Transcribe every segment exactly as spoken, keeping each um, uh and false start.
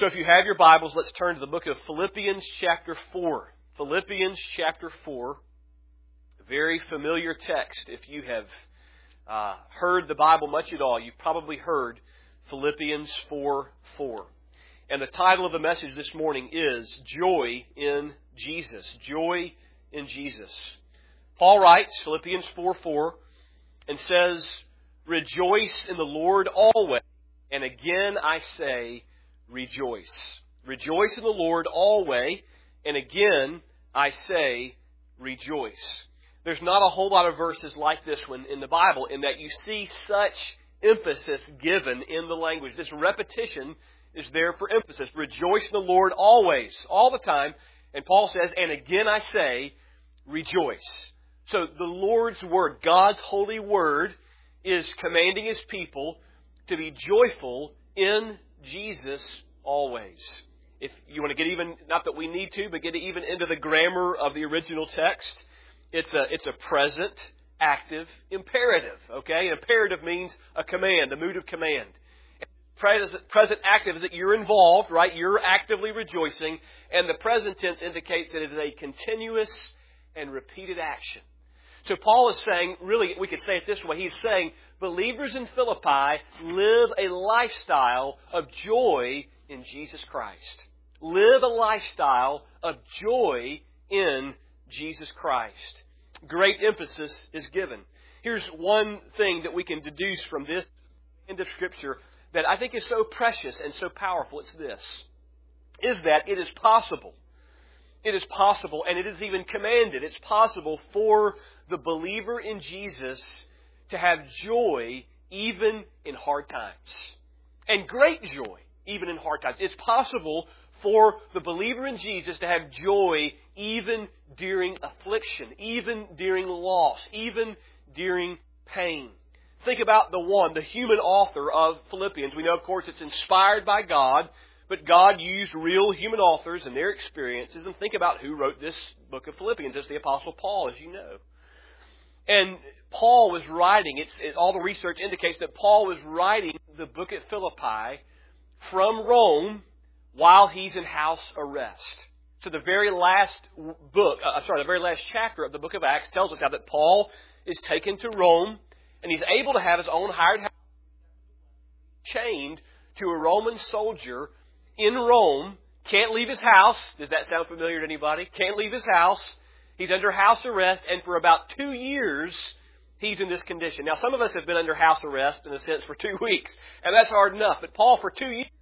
So if you have your Bibles, let's turn to the book of Philippians chapter four. Philippians chapter four. A very familiar text. If you have uh, heard the Bible much at all, you've probably heard Philippians four four. And the title of the message this morning is Joy in Jesus. Joy in Jesus. Paul writes, Philippians four four, and says, "Rejoice in the Lord always, and again I say, rejoice. Rejoice in the Lord always, and again I say, rejoice." There's not a whole lot of verses like this one in the Bible in that you see such emphasis given in the language. This repetition is there for emphasis. Rejoice in the Lord always, all the time. And Paul says, and again I say, rejoice. So the Lord's Word, God's holy Word, is commanding His people to be joyful in Jesus always. If you want to get even, not that we need to, but get even into the grammar of the original text, it's a it's a present, active imperative. Okay, imperative means a command, a mood of command. Present, present active is that you're involved, right? You're actively rejoicing, and the present tense indicates that it is a continuous and repeated action. So Paul is saying, really, we could say it this way. He's saying, believers in Philippi live a lifestyle of joy in Jesus Christ. Live a lifestyle of joy in Jesus Christ. Great emphasis is given. Here's one thing that we can deduce from this end of Scripture that I think is so precious and so powerful. It's this, is that it is possible. It is possible, and it is even commanded. It's possible for the believer in Jesus to have joy even in hard times. And great joy even in hard times. It's possible for the believer in Jesus to have joy even during affliction, even during loss, even during pain. Think about the one, the human author of Philippians. We know, of course, it's inspired by God, but God used real human authors and their experiences. And think about who wrote this book of Philippians. It's the Apostle Paul, as you know. And Paul was writing, it's, it, all the research indicates that Paul was writing the book at Philippi from Rome while he's in house arrest. So the very last book, uh, sorry, the very last chapter of the book of Acts tells us how that Paul is taken to Rome, and he's able to have his own hired house chained to a Roman soldier in Rome. Can't leave his house. Does that sound familiar to anybody? Can't leave his house. He's under house arrest, and for about two years, he's in this condition. Now, some of us have been under house arrest, in a sense, for two weeks, and that's hard enough. But Paul, for two years,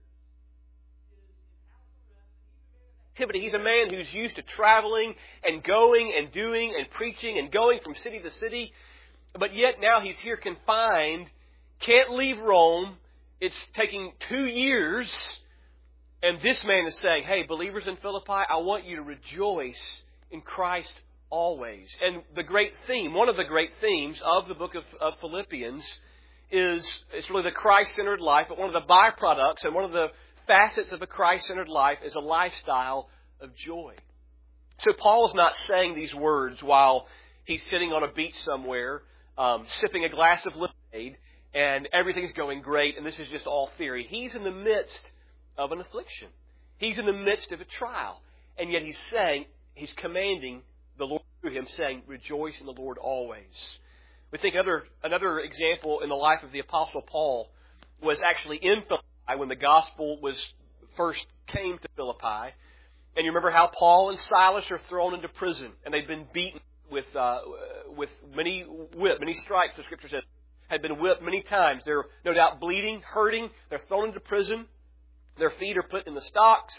he's a man who's used to traveling and going and doing and preaching and going from city to city. But yet now he's here confined, can't leave Rome. It's taking two years. And this man is saying, hey, believers in Philippi, I want you to rejoice in Christ always. And the great theme, one of the great themes of the book of, of Philippians is, it's really the Christ-centered life, but one of the byproducts and one of the facets of a Christ-centered life is a lifestyle of joy. So Paul is not saying these words while he's sitting on a beach somewhere, um, sipping a glass of lemonade, and everything's going great, and this is just all theory. He's in the midst of an affliction. He's in the midst of a trial. And yet he's saying, he's commanding the Lord through him, saying, rejoice in the Lord always. We think other, another example in the life of the Apostle Paul was actually in Philippi when the gospel was first came to Philippi. And you remember how Paul and Silas are thrown into prison, and they've been beaten with uh, with many whip, many stripes, the Scripture says, had been whipped many times. They're no doubt bleeding, hurting. They're thrown into prison. Their feet are put in the stocks.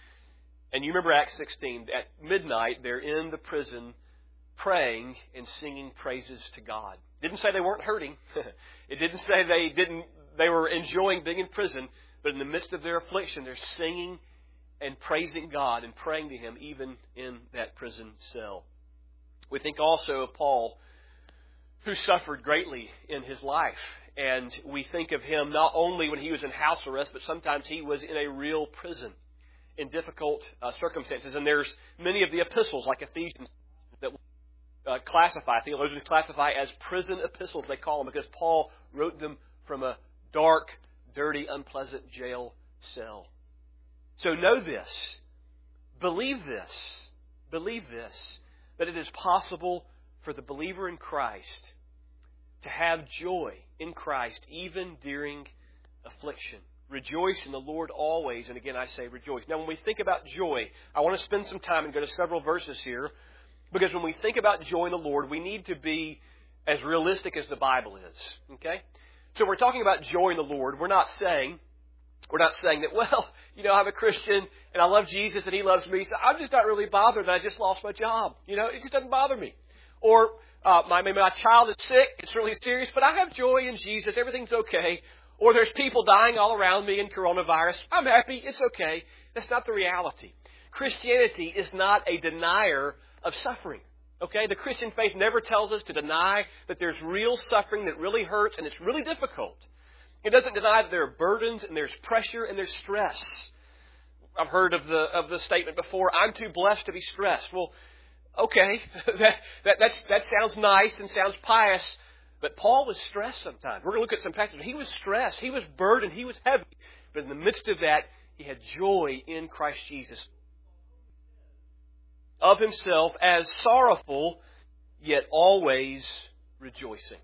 And you remember Acts sixteen. At midnight, they're in the prison praying and singing praises to God. It didn't say they weren't hurting. It didn't say they didn't. They were enjoying being in prison. But in the midst of their affliction, they're singing and praising God and praying to Him even in that prison cell. We think also of Paul, who suffered greatly in his life. And we think of him not only when he was in house arrest, but sometimes he was in a real prison in difficult uh, circumstances. And there's many of the epistles, like Ephesians, that uh, classify, theologians classify as prison epistles, they call them, because Paul wrote them from a dark, dirty, unpleasant jail cell. So know this, believe this, believe this, that it is possible for the believer in Christ to have joy in Christ even during affliction. Rejoice in the Lord always. And again, I say rejoice. Now, when we think about joy, I want to spend some time and go to several verses here. Because when we think about joy in the Lord, we need to be as realistic as the Bible is. Okay? So we're talking about joy in the Lord. We're not saying, we're not saying that, well, you know, I'm a Christian and I love Jesus and He loves me, so I'm just not really bothered that I just lost my job. You know, it just doesn't bother me. Or uh, my, maybe my child is sick, it's really serious, but I have joy in Jesus, everything's okay. Or there's people dying all around me in coronavirus. I'm happy. It's okay. That's not the reality. Christianity is not a denier of suffering. Okay? The Christian faith never tells us to deny that there's real suffering that really hurts and it's really difficult. It doesn't deny that there are burdens and there's pressure and there's stress. I've heard of the of the statement before, I'm too blessed to be stressed. Well, okay. that, that, that's, that sounds nice and sounds pious. But Paul was stressed sometimes. We're going to look at some passages. He was stressed. He was burdened. He was heavy. But in the midst of that, he had joy in Christ Jesus. Of himself as sorrowful, yet always rejoicing.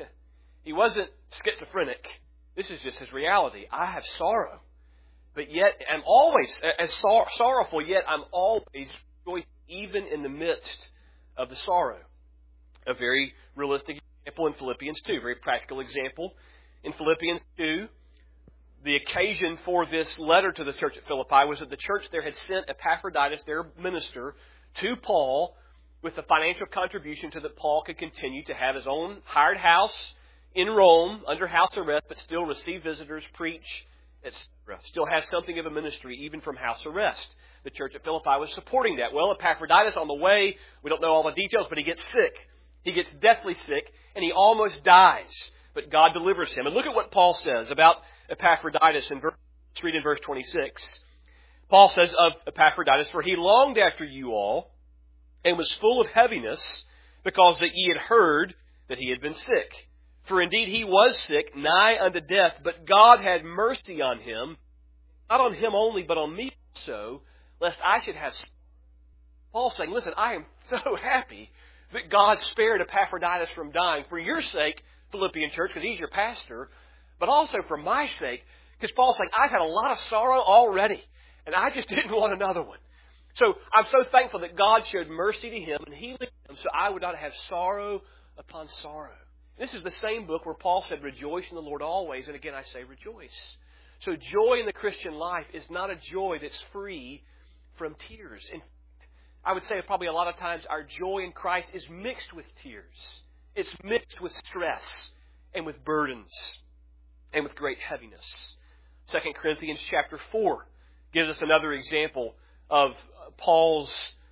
He wasn't schizophrenic. This is just his reality. I have sorrow. But yet I'm always, as sor- sorrowful, yet I'm always rejoicing, even in the midst of the sorrow. A very realistic example in Philippians two, very practical example. In Philippians two, the occasion for this letter to the church at Philippi was that the church there had sent Epaphroditus, their minister, to Paul with the financial contribution so that Paul could continue to have his own hired house in Rome under house arrest, but still receive visitors, preach, et cetera. Still have something of a ministry even from house arrest. The church at Philippi was supporting that. Well, Epaphroditus on the way, we don't know all the details, but he gets sick. He gets deathly sick, and he almost dies. But God delivers him. And look at what Paul says about Epaphroditus in verse, let's read in verse twenty-six. Paul says of Epaphroditus, for he longed after you all, and was full of heaviness, because that ye had heard that he had been sick. For indeed he was sick, nigh unto death, but God had mercy on him, not on him only, but on me also, lest I should have... Paul's saying, listen, I am so happy that God spared Epaphroditus from dying for your sake, Philippian church, because he's your pastor, but also for my sake, because Paul's saying, I've had a lot of sorrow already, and I just didn't want another one. So I'm so thankful that God showed mercy to him and healing him so I would not have sorrow upon sorrow. This is the same book where Paul said, rejoice in the Lord always, and again I say rejoice. So joy in the Christian life is not a joy that's free from tears. In I would say probably a lot of times our joy in Christ is mixed with tears. It's mixed with stress and with burdens and with great heaviness. Second Corinthians chapter four gives us another example of Paul's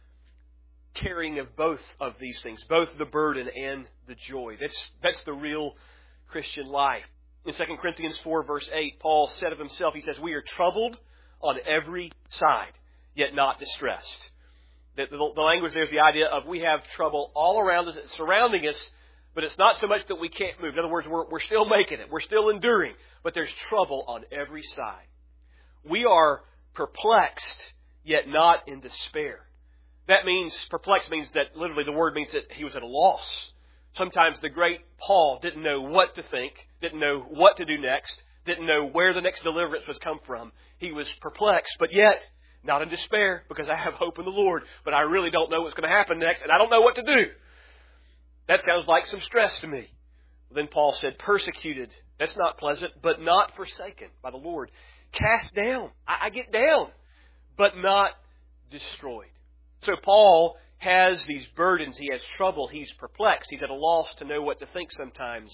carrying of both of these things, both the burden and the joy. That's, that's the real Christian life. In Second Corinthians four verse eight, Paul said of himself, he says, we are troubled on every side, yet not distressed. The, the, the language there is the idea of we have trouble all around us, it's surrounding us, but it's not so much that we can't move. In other words, we're, we're still making it. We're still enduring, but there's trouble on every side. We are perplexed, yet not in despair. That means, perplexed means that literally the word means that he was at a loss. Sometimes the great Paul didn't know what to think, didn't know what to do next, didn't know where the next deliverance was come from. He was perplexed, but yet not in despair, because I have hope in the Lord, but I really don't know what's going to happen next, and I don't know what to do. That sounds like some stress to me. Then Paul said, persecuted. That's not pleasant, but not forsaken by the Lord. Cast down. I, I get down, but not destroyed. So Paul has these burdens. He has trouble. He's perplexed. He's at a loss to know what to think sometimes.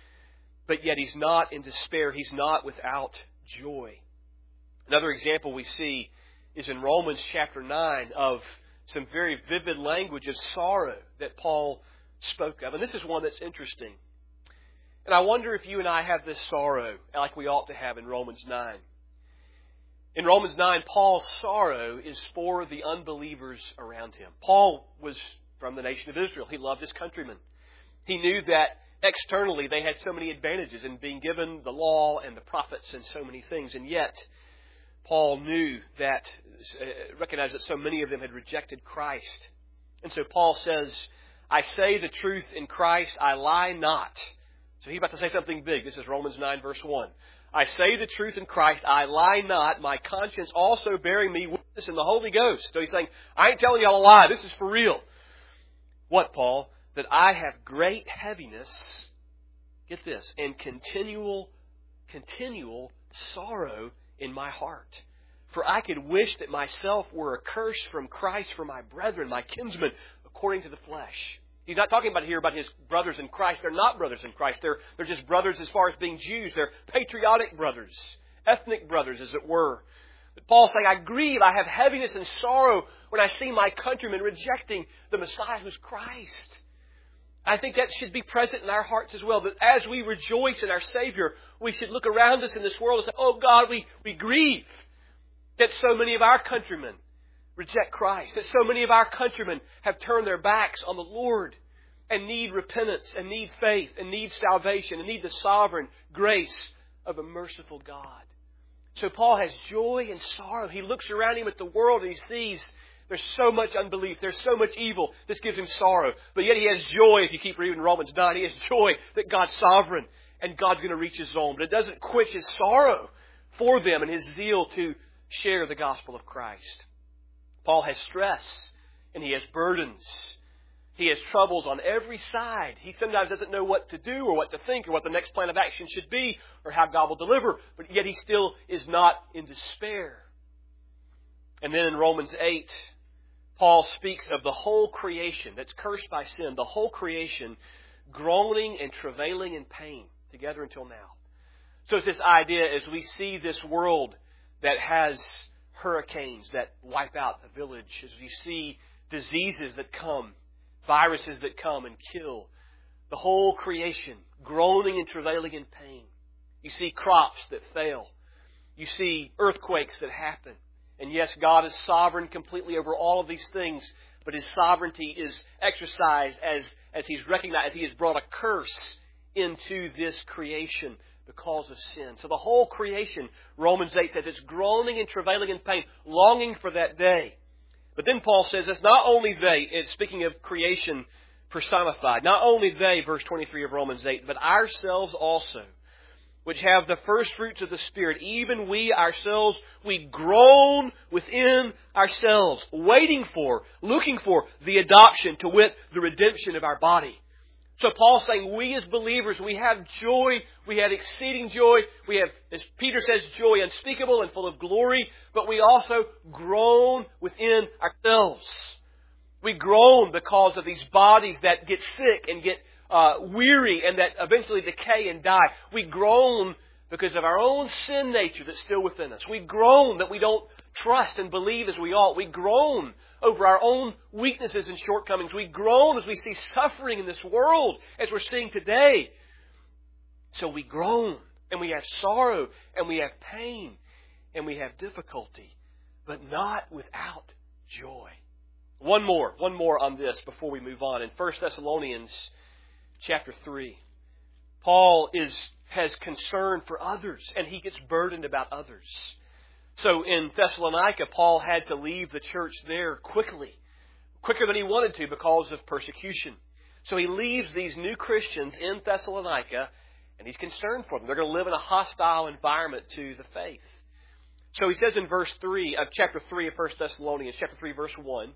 But yet he's not in despair. He's not without joy. Another example we see is in Romans chapter nine of some very vivid language of sorrow that Paul spoke of. And this is one that's interesting. And I wonder if you and I have this sorrow like we ought to have in Romans nine. In Romans nine, Paul's sorrow is for the unbelievers around him. Paul was from the nation of Israel. He loved his countrymen. He knew that externally they had so many advantages in being given the law and the prophets and so many things. And yet, Paul knew that, uh, recognized that so many of them had rejected Christ. And so Paul says, I say the truth in Christ, I lie not. So he's about to say something big. This is Romans nine, verse one. I say the truth in Christ, I lie not, my conscience also bearing me witness in the Holy Ghost. So he's saying, I ain't telling y'all a lie, this is for real. What, Paul? That I have great heaviness, get this, and continual, continual sorrow in my heart. For I could wish that myself were accursed from Christ for my brethren, my kinsmen, according to the flesh. He's not talking about here about his brothers in Christ. They're not brothers in Christ. They're, they're just brothers as far as being Jews. They're patriotic brothers, ethnic brothers, as it were. But Paul's saying, I grieve, I have heaviness and sorrow when I see my countrymen rejecting the Messiah who's Christ. I think that should be present in our hearts as well. That as we rejoice in our Savior, we should look around us in this world and say, oh God, we, we grieve that so many of our countrymen reject Christ. That so many of our countrymen have turned their backs on the Lord and need repentance and need faith and need salvation and need the sovereign grace of a merciful God. So Paul has joy and sorrow. He looks around him at the world and he sees there's so much unbelief. There's so much evil. This gives him sorrow. But yet he has joy, if you keep reading Romans nine. He has joy that God's sovereign and God's going to reach His own. But it doesn't quench his sorrow for them and his zeal to share the gospel of Christ. Paul has stress and he has burdens. He has troubles on every side. He sometimes doesn't know what to do or what to think or what the next plan of action should be or how God will deliver. But yet he still is not in despair. And then in Romans eight, Paul speaks of the whole creation that's cursed by sin, the whole creation groaning and travailing in pain together until now. So it's this idea as we see this world that has hurricanes that wipe out a village, as we see diseases that come, viruses that come and kill, the whole creation groaning and travailing in pain. You see crops that fail. You see earthquakes that happen. And yes, God is sovereign completely over all of these things, but His sovereignty is exercised as, as He's recognized, as He has brought a curse into this creation because of sin. So the whole creation, Romans eight says, it's groaning and travailing in pain, longing for that day. But then Paul says it's not only they, it's speaking of creation personified, not only they, verse twenty-three of Romans eight, but ourselves also, which have the first fruits of the Spirit, even we ourselves, we groan within ourselves, waiting for, looking for the adoption, to wit, the redemption of our body. So Paul's saying we as believers, we have joy, we have exceeding joy, we have, as Peter says, joy unspeakable and full of glory, but we also groan within ourselves. We groan because of these bodies that get sick and get uh, weary and that eventually decay and die. We groan because of our own sin nature that's still within us. We groan that we don't trust and believe as we ought. We groan over our own weaknesses and shortcomings. We groan as we see suffering in this world, as we're seeing today. So we groan, and we have sorrow, and we have pain, and we have difficulty, but not without joy. One more, one more on this before we move on. In First Thessalonians chapter three, Paul is has concern for others, and he gets burdened about others. So in Thessalonica, Paul had to leave the church there quickly, quicker than he wanted to because of persecution. So he leaves these new Christians in Thessalonica, and he's concerned for them. They're going to live in a hostile environment to the faith. So he says in verse three of chapter three of First Thessalonians, chapter three, verse one,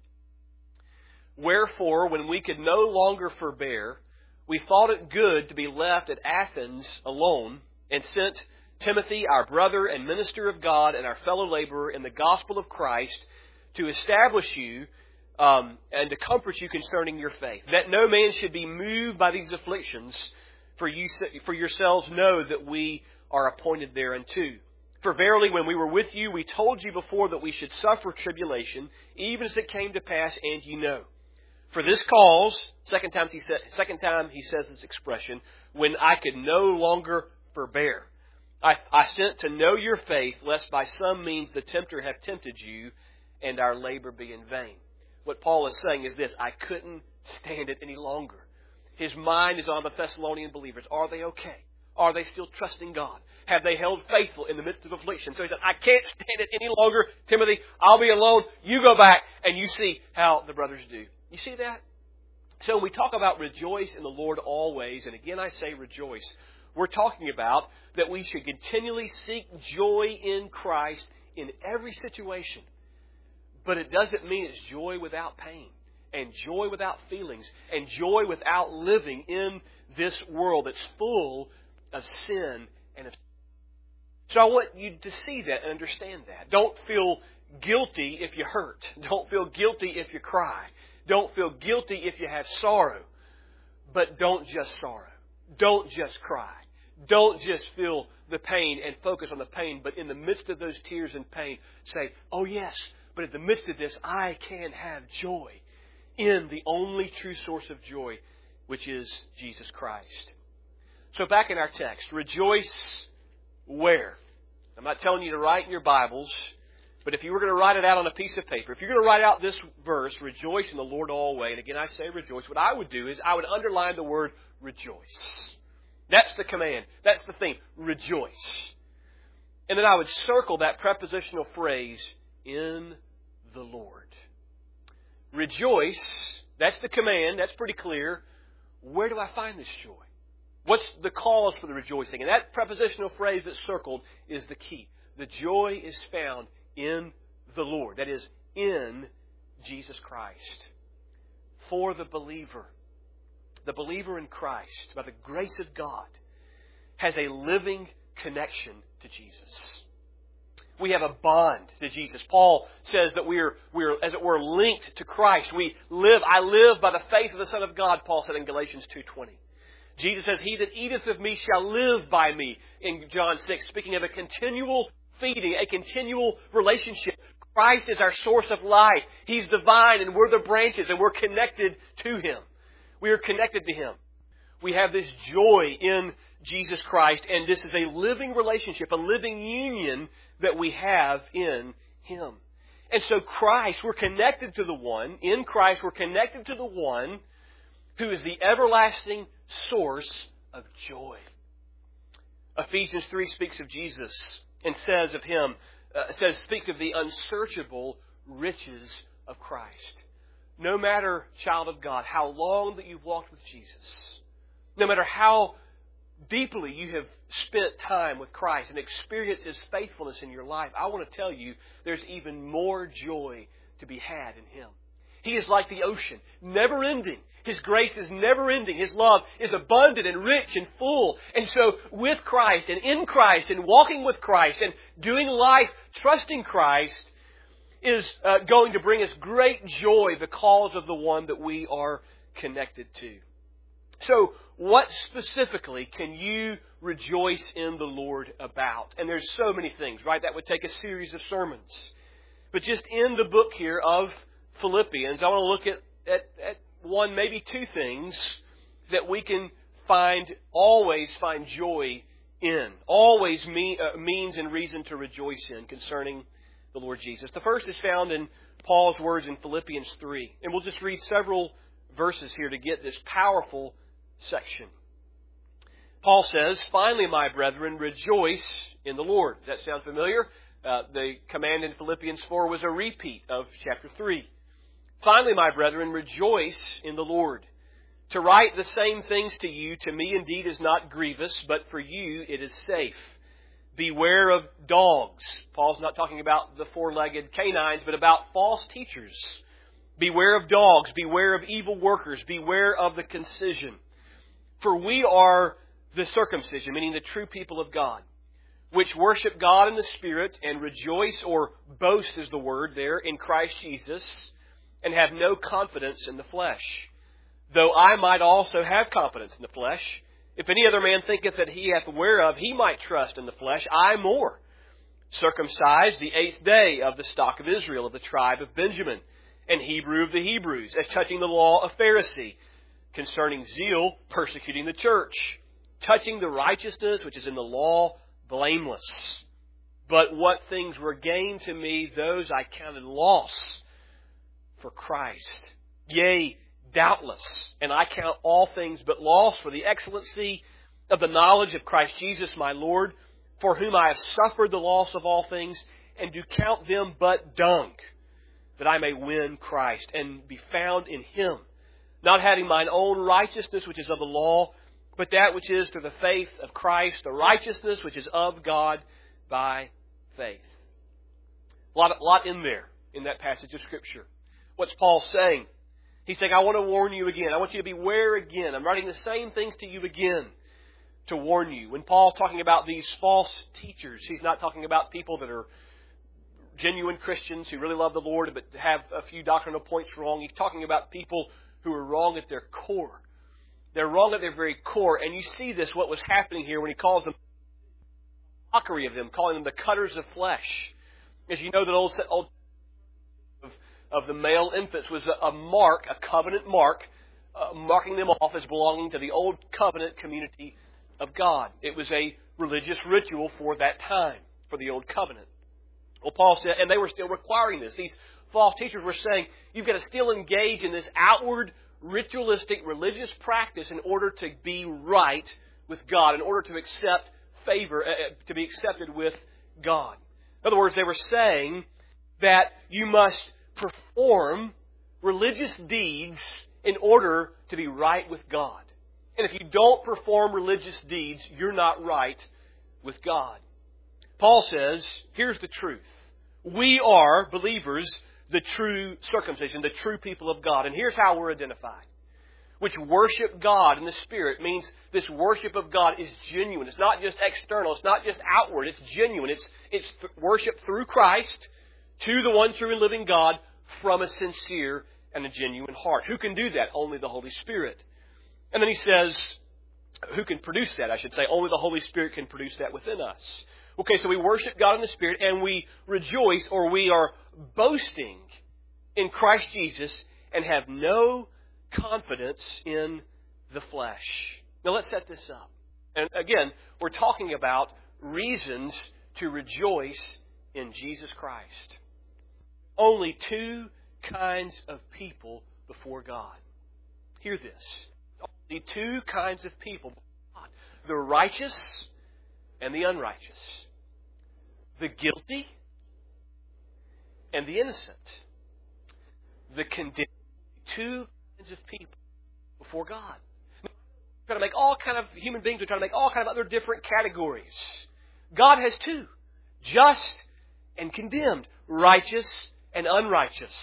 wherefore, when we could no longer forbear, we thought it good to be left at Athens alone, and sent Timothy, our brother and minister of God and our fellow laborer in the gospel of Christ, to establish you um, and to comfort you concerning your faith, that no man should be moved by these afflictions, for you for yourselves know that we are appointed thereunto. For verily, when we were with you, we told you before that we should suffer tribulation, even as it came to pass, and you know. For this cause, second time he said, second time he says this expression, when I could no longer forbear, I, I sent to know your faith, lest by some means the tempter have tempted you, and our labor be in vain. What Paul is saying is this: I couldn't stand it any longer. His mind is on the Thessalonian believers. Are they okay? Are they still trusting God? Have they held faithful in the midst of affliction? So he said, I can't stand it any longer. Timothy, I'll be alone. You go back and you see how the brothers do. You see that? So when we talk about rejoice in the Lord always, and again I say rejoice, we're talking about that we should continually seek joy in Christ in every situation. But it doesn't mean it's joy without pain, and joy without feelings, and joy without living in this world that's full of sin and of. So I want you to see that and understand that. Don't feel guilty if you hurt. Don't feel guilty if you cry. Don't feel guilty if you have sorrow. But don't just sorrow. Don't just cry. Don't just feel the pain and focus on the pain. But in the midst of those tears and pain, say, oh yes, but in the midst of this, I can have joy in the only true source of joy, which is Jesus Christ. So back in our text, rejoice where? I'm not telling you to write in your Bibles, but if you were going to write it out on a piece of paper, if you're going to write out this verse, rejoice in the Lord always, and again I say rejoice, what I would do is I would underline the word rejoice. That's the command. That's the thing. Rejoice. And then I would circle that prepositional phrase, in the Lord. Rejoice. That's the command. That's pretty clear. Where do I find this joy? What's the cause for the rejoicing? And that prepositional phrase that's circled is the key. The joy is found in the Lord. That is, in Jesus Christ. For the believer, the believer in Christ, by the grace of God, has a living connection to Jesus. We have a bond to Jesus. Paul says that we are, we are, as it were, linked to Christ. We live, I live by the faith of the Son of God, Paul said in Galatians two twenty. Jesus says, he that eateth of me shall live by me, in John six, speaking of a continual feeding, a continual relationship. Christ is our source of life. He's the vine and we're the branches and we're connected to Him. We are connected to Him. We have this joy in Jesus Christ, and this is a living relationship, a living union that we have in Him. And so Christ, we're connected to the one, in Christ we're connected to the one who is the everlasting source of joy. Ephesians three speaks of Jesus and says of Him, uh, says speaks of the unsearchable riches of Christ. No matter, child of God, how long that you've walked with Jesus, no matter how deeply you have spent time with Christ and experienced His faithfulness in your life, I want to tell you there's even more joy to be had in Him. He is like the ocean, never ending. His grace is never ending. His love is abundant and rich and full. And so with Christ and in Christ and walking with Christ and doing life trusting Christ is uh, going to bring us great joy because of the one that we are connected to. So what specifically can you rejoice in the Lord about? And there's so many things, right? That would take a series of sermons. But just in the book here of Philippians, I want to look at, at, at one, maybe two things that we can find, always find joy in. Always mean, uh, means and reason to rejoice in concerning the Lord Jesus. The first is found in Paul's words in Philippians three. And we'll just read several verses here to get this powerful section. Paul says, finally, my brethren, rejoice in the Lord. Does that sound familiar? Uh, the command in Philippians four was a repeat of chapter three. Finally, my brethren, rejoice in the Lord. To write the same things to you, to me indeed is not grievous, but for you it is safe. Beware of dogs. Paul's not talking about the four-legged canines, but about false teachers. Beware of dogs. Beware of evil workers. Beware of the concision. For we are the circumcision, meaning the true people of God, which worship God in the Spirit and rejoice, or boast is the word there, in Christ Jesus, and have no confidence in the flesh. Though I might also have confidence in the flesh. If any other man thinketh that he hath whereof he might trust in the flesh, I more. Circumcised the eighth day of the stock of Israel, of the tribe of Benjamin, and Hebrew of the Hebrews, as touching the law of Pharisee, concerning zeal, persecuting the church, touching the righteousness which is in the law, blameless. But what things were gained to me, those I counted loss for Christ. Yea, doubtless, and I count all things but loss for the excellency of the knowledge of Christ Jesus my Lord, for whom I have suffered the loss of all things, and do count them but dung, that I may win Christ, and be found in Him, not having mine own righteousness which is of the law, but that which is through the faith of Christ, the righteousness which is of God by faith. A lot, a lot in there in that passage of Scripture. What's Paul saying? He's saying, I want to warn you again. I want you to beware again. I'm writing the same things to you again to warn you. When Paul's talking about these false teachers, he's not talking about people that are genuine Christians who really love the Lord but have a few doctrinal points wrong. He's talking about people who are wrong at their core. They're wrong at their very core. And you see this, what was happening here when he calls them, mockery of them, calling them the cutters of flesh. As you know, that old, old of, of the male infants was a, a mark, a covenant mark, uh, marking them off as belonging to the old covenant community of God. It was a religious ritual for that time, for the old covenant. Well, Paul said, and they were still requiring this. These false teachers were saying, you've got to still engage in this outward, ritualistic, religious practice in order to be right with God, in order to accept favor, uh, to be accepted with God. In other words, they were saying that you must perform religious deeds in order to be right with God. And if you don't perform religious deeds, you're not right with God. Paul says, here's the truth. We are, believers, the true circumcision, the true people of God. And here's how we're identified. Which worship God in the Spirit means this worship of God is genuine. It's not just external. It's not just outward. It's genuine. It's, it's th- worship through Christ to the one true and living God from a sincere and a genuine heart. Who can do that? Only the Holy Spirit. And then he says, who can produce that? I should say, only the Holy Spirit can produce that within us. Okay, so we worship God in the Spirit and we rejoice, or we are boasting in Christ Jesus and have no confidence in the flesh. Now let's set this up. And again, we're talking about reasons to rejoice in Jesus Christ. Only two kinds of people before God. Hear this. Only two kinds of people before God. The righteous and the unrighteous. The guilty and the innocent. The condemned. Two kinds of people before God. We're trying to make all kind of human beings. We're trying to make all kind of other different categories. God has two: just and condemned, righteous and unrighteous.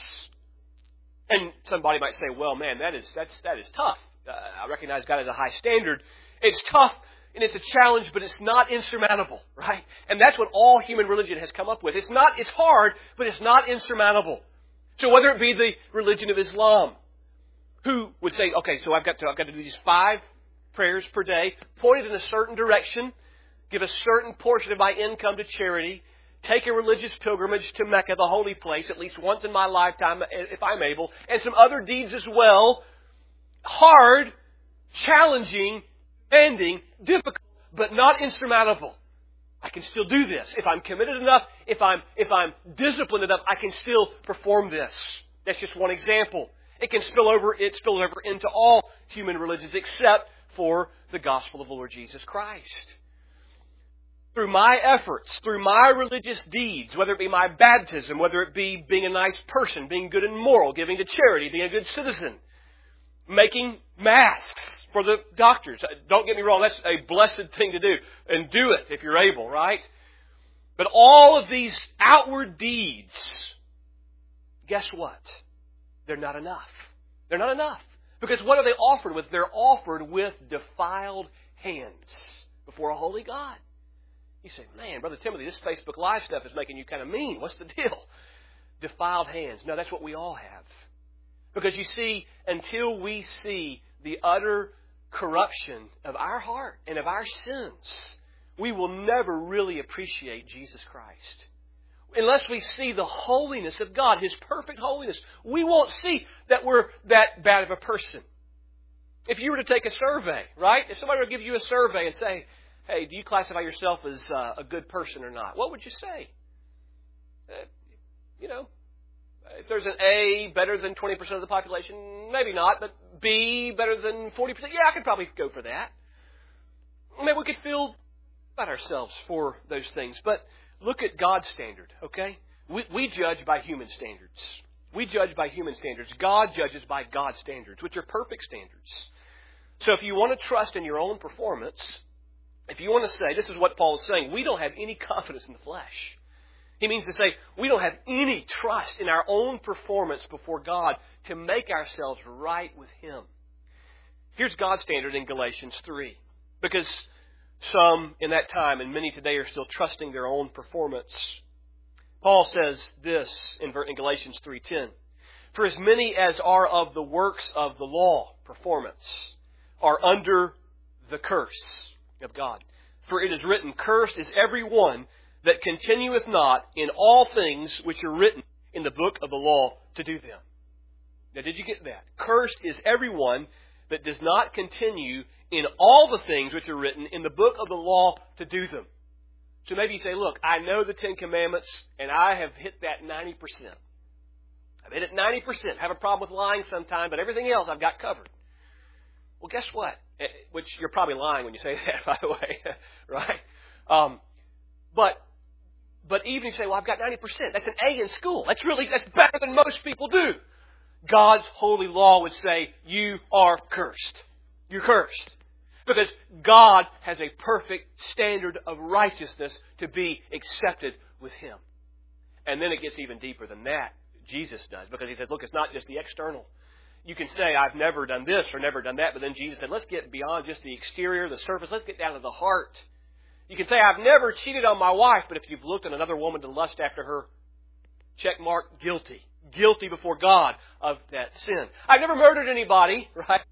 And somebody might say, "Well, man, that is that's that is tough." Uh, I recognize God has a high standard. It's tough and it's a challenge, but it's not insurmountable, right? And that's what all human religion has come up with. It's not. It's hard, but it's not insurmountable. So whether it be the religion of Islam, who would say, okay, so I've got to I've got to do these five prayers per day, pointed in a certain direction, give a certain portion of my income to charity, take a religious pilgrimage to Mecca, the holy place, at least once in my lifetime, if I'm able, and some other deeds as well. Hard, challenging, ending, difficult, but not insurmountable. I can still do this. If I'm committed enough, if I'm if I'm disciplined enough, I can still perform this. That's just one example. It can spill over, it spills over into all human religions except for the gospel of the Lord Jesus Christ. Through my efforts, through my religious deeds, whether it be my baptism, whether it be being a nice person, being good and moral, giving to charity, being a good citizen, making masks for the doctors. Don't get me wrong, that's a blessed thing to do. And do it if you're able, right? But all of these outward deeds, guess what? They're not enough. They're not enough. Because what are they offered with? They're offered with defiled hands before a holy God. You say, man, Brother Timothy, this Facebook Live stuff is making you kind of mean. What's the deal? Defiled hands. No, that's what we all have. Because you see, until we see the utter corruption of our heart and of our sins, we will never really appreciate Jesus Christ. Unless we see the holiness of God, His perfect holiness, we won't see that we're that bad of a person. If you were to take a survey, right? If somebody were to give you a survey and say, hey, do you classify yourself as uh, a good person or not? What would you say? Uh, you know, if there's an A better than twenty percent of the population, maybe not, but B better than forty percent, yeah, I could probably go for that. maybe we could feel about ourselves for those things. But look at God's standard, okay? We, we judge by human standards. We judge by human standards. God judges by God's standards, which are perfect standards. So if you want to trust in your own performance, if you want to say, this is what Paul is saying, we don't have any confidence in the flesh. He means to say, we don't have any trust in our own performance before God to make ourselves right with Him. Here's God's standard in Galatians three. Because some in that time, and many today, are still trusting their own performance. Paul says this in Galatians three ten. For as many as are of the works of the law, performance, are under the curse of God. For it is written, cursed is every one that continueth not in all things which are written in the book of the law to do them. Now, did you get that? Cursed is everyone that does not continue in all the things which are written in the book of the law to do them. So maybe you say, look, I know the Ten Commandments, and I have hit that ninety percent. I've hit it ninety percent. I have a problem with lying sometime, but everything else I've got covered. Well, guess what? Which you're probably lying when you say that, by the way, right? Um, but but even if you say, well, I've got ninety percent. That's an A in school. That's really, that's better than most people do. God's holy law would say, you are cursed. You're cursed. Because God has a perfect standard of righteousness to be accepted with Him. And then it gets even deeper than that. Jesus does. Because He says, look, it's not just the external. You can say, I've never done this or never done that. But then Jesus said, let's get beyond just the exterior, the surface. Let's get down to the heart. You can say, I've never cheated on my wife. But if you've looked at another woman to lust after her, check mark, guilty. Guilty before God of that sin. I've never murdered anybody, right?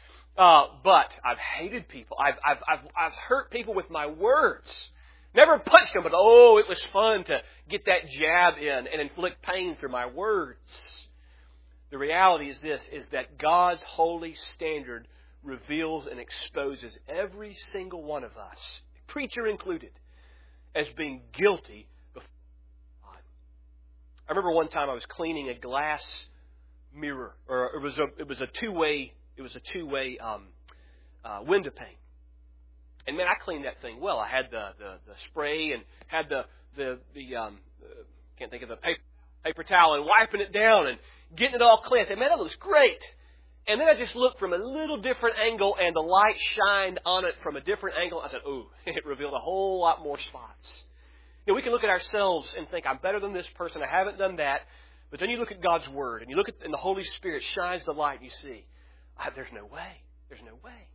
Uh, but I've hated people. I've, I've, I've, I've hurt people with my words. Never punched them, but oh, it was fun to get that jab in and inflict pain through my words. The reality is this, is that God's holy standard reveals and exposes every single one of us, preacher included, as being guilty before God. I remember one time I was cleaning a glass mirror, or it was a, it was a two-way It was a two-way um, uh, window pane. And man, I cleaned that thing well. I had the, the, the spray and had the, the, the um, uh, can't think of the paper, paper towel and wiping it down and getting it all clean. I said, man, that looks great. And then I just looked from a little different angle and the light shined on it from a different angle. I said, ooh, it revealed a whole lot more spots. You know, we can look at ourselves and think, I'm better than this person. I haven't done that. But then you look at God's Word and you look at, and the Holy Spirit shines the light and you see, there's no way. There's no way.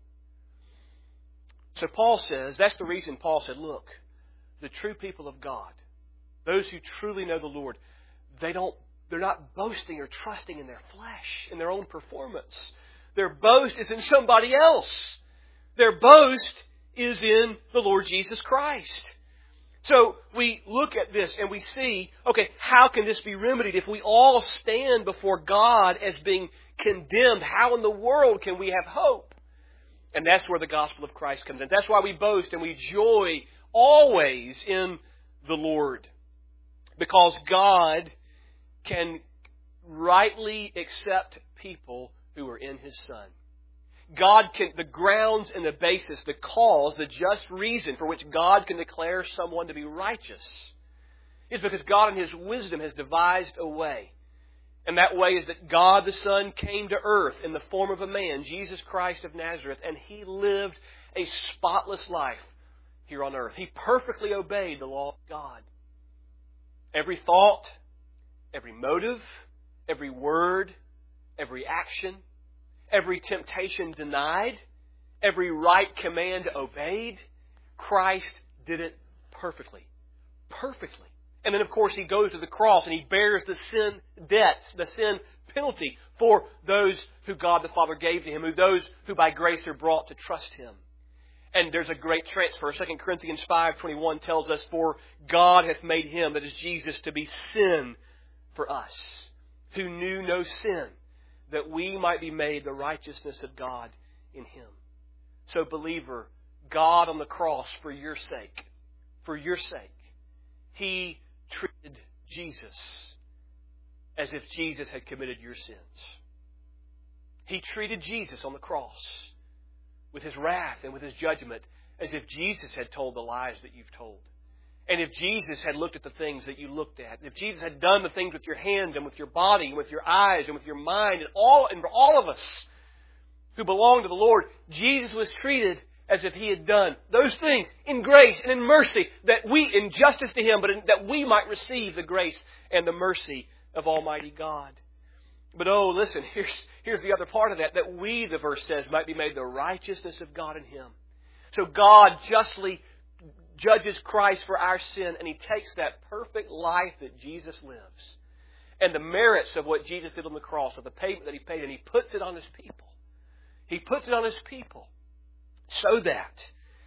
So Paul says, that's the reason Paul said, look, the true people of God, those who truly know the Lord, they don't, they're not boasting or trusting in their flesh, in their own performance. Their boast is in somebody else. Their boast is in the Lord Jesus Christ. So we look at this and we see, okay, how can this be remedied? If we all stand before God as being condemned, how in the world can we have hope? And that's where the gospel of Christ comes in. That's why we boast and we joy always in the Lord. Because God can rightly accept people who are in His Son. God can, the grounds and the basis, the cause, the just reason for which God can declare someone to be righteous is because God in His wisdom has devised a way. And that way is that God the Son came to earth in the form of a man, Jesus Christ of Nazareth, and He lived a spotless life here on earth. He perfectly obeyed the law of God. Every thought, every motive, every word, every action, every temptation denied, every right command obeyed, Christ did it perfectly. Perfectly. And then, of course, He goes to the cross and He bears the sin debts, the sin penalty for those who God the Father gave to Him, who those who by grace are brought to trust Him. And there's a great transfer. Second Corinthians five twenty-one tells us, for God hath made Him, that is Jesus, to be sin for us, who knew no sin, that we might be made the righteousness of God in Him. So, believer, God on the cross for your sake, for your sake, He treated Jesus as if Jesus had committed your sins. He treated Jesus on the cross with His wrath and with His judgment as if Jesus had told the lies that you've told. And if Jesus had looked at the things that you looked at, if Jesus had done the things with your hands and with your body and with your eyes and with your mind, and all and for all of us who belong to the Lord, Jesus was treated as if He had done those things in grace and in mercy, that we, in justice to Him, but in, that we might receive the grace and the mercy of Almighty God. But oh, listen, here's, here's the other part of that, that we, the verse says, might be made the righteousness of God in Him. So God justly judges Christ for our sin, and He takes that perfect life that Jesus lives and the merits of what Jesus did on the cross, of the payment that He paid, and He puts it on His people. He puts it on His people so that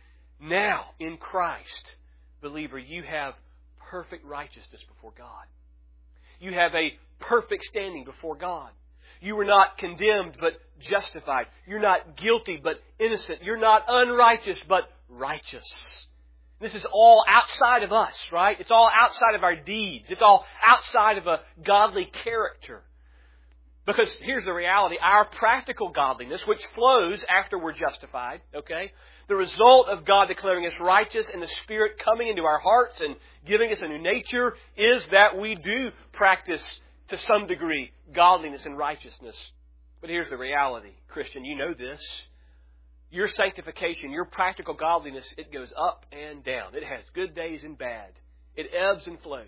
now in Christ, believer, you have perfect righteousness before God. You have a perfect standing before God. You were not condemned but justified. You're not guilty but innocent. You're not unrighteous but righteous. This is all outside of us, right? It's all outside of our deeds. It's all outside of a godly character. Because here's the reality, our practical godliness, which flows after we're justified, okay? The result of God declaring us righteous and the Spirit coming into our hearts and giving us a new nature is that we do practice, to some degree, godliness and righteousness. But here's the reality, Christian, you know this. Your sanctification, your practical godliness, it goes up and down. It has good days and bad. It ebbs and flows.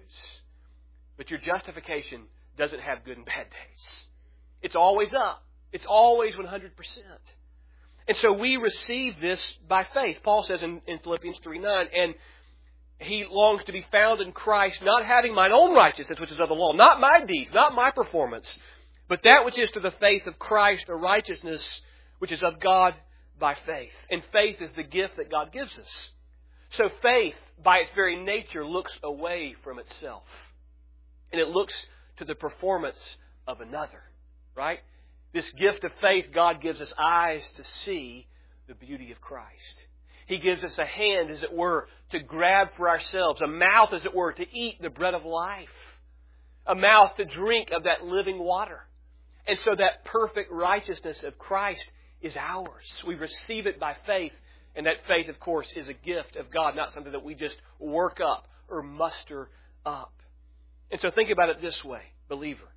But your justification doesn't have good and bad days. It's always up. It's always one hundred percent. And so we receive this by faith. Paul says in, in Philippians three nine, and he longs to be found in Christ, not having mine own righteousness, which is of the law, not my deeds, not my performance, but that which is to the faith of Christ, the righteousness which is of God by faith. And faith is the gift that God gives us. So faith, by its very nature, looks away from itself. And it looks to the performance of another. Right? This gift of faith, God gives us eyes to see the beauty of Christ. He gives us a hand, as it were, to grab for ourselves, a mouth, as it were, to eat the bread of life, a mouth to drink of that living water. And so that perfect righteousness of Christ is ours. We receive it by faith, and that faith, of course, is a gift of God, not something that we just work up or muster up. And so think about it this way, believer.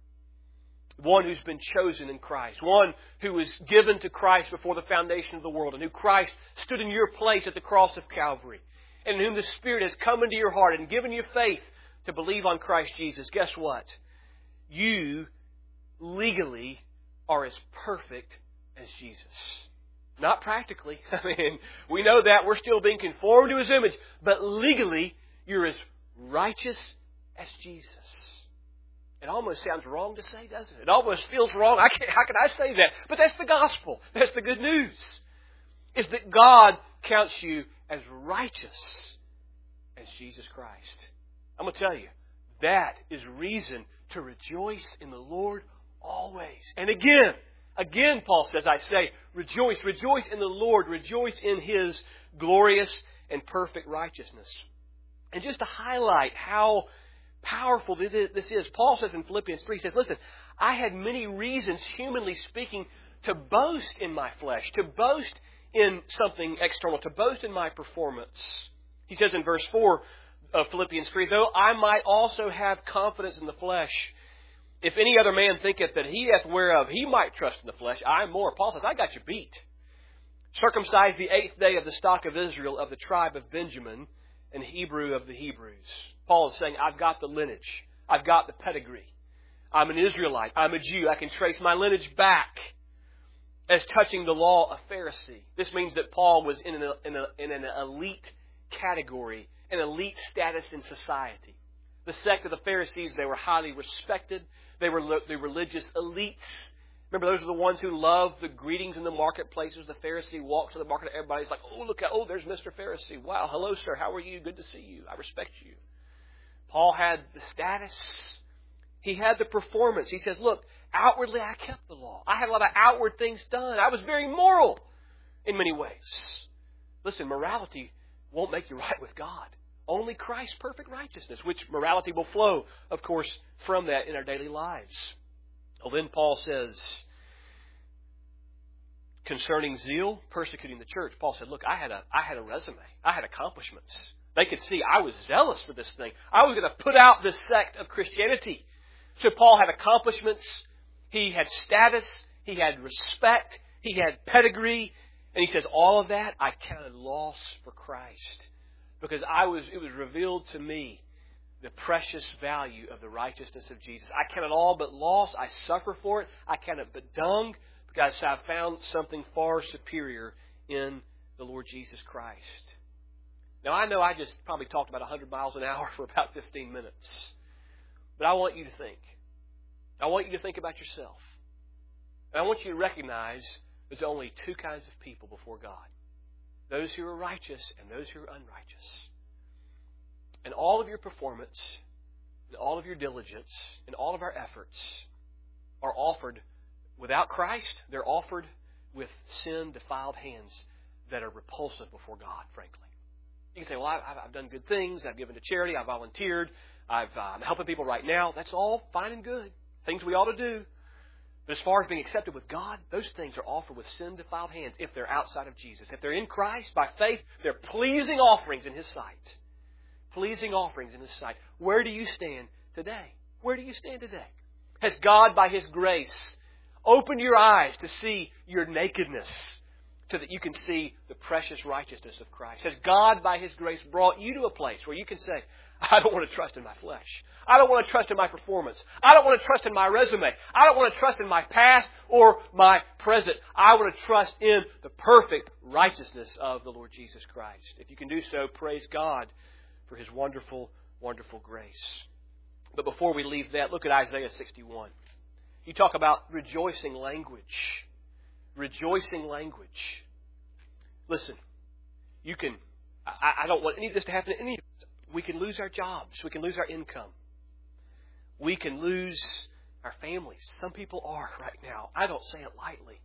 One who's been chosen in Christ. One who was given to Christ before the foundation of the world. And who Christ stood in your place at the cross of Calvary. And in whom the Spirit has come into your heart and given you faith to believe on Christ Jesus. Guess what? You legally are as perfect as Jesus. Not practically. I mean, we know that. We're still being conformed to His image. But legally, you're as righteous as Jesus. It almost sounds wrong to say, doesn't it? It almost feels wrong. I can't, how can I say that? But that's the gospel. That's the good news. Is that God counts you as righteous as Jesus Christ. I'm going to tell you, that is reason to rejoice in the Lord always. And again, again, Paul says, I say, rejoice. Rejoice in the Lord. Rejoice in His glorious and perfect righteousness. And just to highlight how powerful this is, Paul says in Philippians three, he says, listen, I had many reasons, humanly speaking, to boast in my flesh, to boast in something external, to boast in my performance. He says in verse four of Philippians three, though I might also have confidence in the flesh, if any other man thinketh that he hath whereof he might trust in the flesh, I am more. Paul says, I got you beat. Circumcised the eighth day of the stock of Israel, of the tribe of Benjamin, and Hebrew of the Hebrews. Paul is saying, I've got the lineage. I've got the pedigree. I'm an Israelite. I'm a Jew. I can trace my lineage back. As touching the law, a Pharisee. This means that Paul was in an, in, a, in an elite category, an elite status in society. The sect of the Pharisees, they were highly respected. They were the religious elites. Remember, those are the ones who love the greetings in the marketplaces. The Pharisee walks to the market, everybody's like, oh, look, oh, there's Mister Pharisee. Wow, hello, sir. How are you? Good to see you. I respect you. Paul had the status. He had the performance. He says, look, outwardly I kept the law. I had a lot of outward things done. I was very moral in many ways. Listen, morality won't make you right with God. Only Christ's perfect righteousness, which morality will flow, of course, from that in our daily lives. Well, then Paul says, concerning zeal, persecuting the church, Paul said, look, I had a, I had a resume. I had accomplishments. They could see I was zealous for this thing. I was going to put out this sect of Christianity. So Paul had accomplishments. He had status. He had respect. He had pedigree. And he says, all of that I counted loss for Christ. Because I was, it was revealed to me the precious value of the righteousness of Jesus. I count it all but loss. I suffer for it. I count it but dung because I found something far superior in the Lord Jesus Christ. Now, I know I just probably talked about one hundred miles an hour for about fifteen minutes. But I want you to think. I want you to think about yourself. And I want you to recognize there's only two kinds of people before God. Those who are righteous and those who are unrighteous. And all of your performance, and all of your diligence, and all of our efforts are offered without Christ. They're offered with sin-defiled hands that are repulsive before God, frankly. You can say, well, I've, I've done good things. I've given to charity. I've volunteered. I've, uh, I'm helping people right now. That's all fine and good. Things we ought to do. But as far as being accepted with God, those things are offered with sin-defiled hands if they're outside of Jesus. If they're in Christ, by faith, they're pleasing offerings in His sight. Pleasing offerings in His sight. Where do you stand today? Where do you stand today? Has God, by His grace, opened your eyes to see your nakedness so that you can see the precious righteousness of Christ? Has God, by His grace, brought you to a place where you can say, I don't want to trust in my flesh. I don't want to trust in my performance. I don't want to trust in my resume. I don't want to trust in my past or my present. I want to trust in the perfect righteousness of the Lord Jesus Christ. If you can do so, praise God for His wonderful, wonderful grace. But before we leave that, look at Isaiah sixty-one. You talk about rejoicing language. Rejoicing language. Listen, you can, I, I don't want any of this to happen to any of us. We can lose our jobs. We can lose our income. We can lose our families. Some people are right now. I don't say it lightly.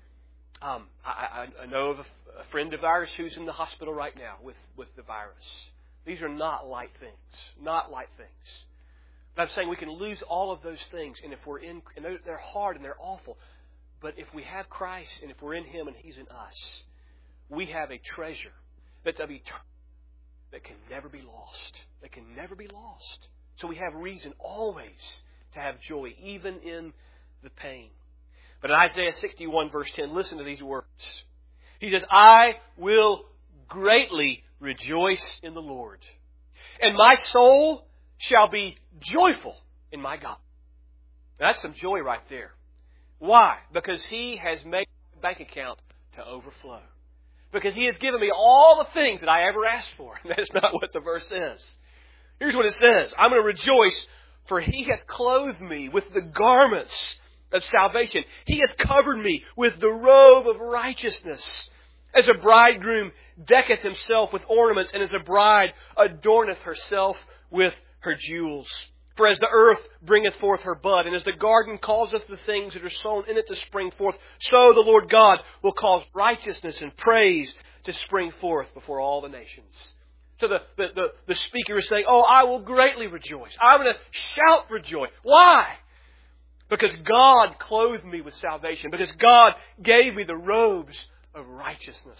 Um, I, I, I know of a, a friend of ours who's in the hospital right now with, with the virus. These are not light things. Not light things. But I'm saying we can lose all of those things. And if we're in, and they're hard and they're awful. But if we have Christ and if we're in Him and He's in us, we have a treasure that's of eternity that can never be lost. That can never be lost. So we have reason always to have joy, even in the pain. But in Isaiah sixty-one, verse ten, listen to these words. He says, I will greatly rejoice in the Lord, and my soul shall be joyful in my God. Now, that's some joy right there. Why? Because He has made my bank account to overflow. Because He has given me all the things that I ever asked for. And that is not what the verse says. Here's what it says. I'm going to rejoice, for He hath clothed me with the garments of salvation. He hath covered me with the robe of righteousness. As a bridegroom decketh himself with ornaments, and as a bride adorneth herself with her jewels. For as the earth bringeth forth her bud, and as the garden causeth the things that are sown in it to spring forth, so the Lord God will cause righteousness and praise to spring forth before all the nations. So the, the, the, the speaker is saying, oh, I will greatly rejoice. I'm going to shout for joy. Why? Because God clothed me with salvation. Because God gave me the robes of righteousness.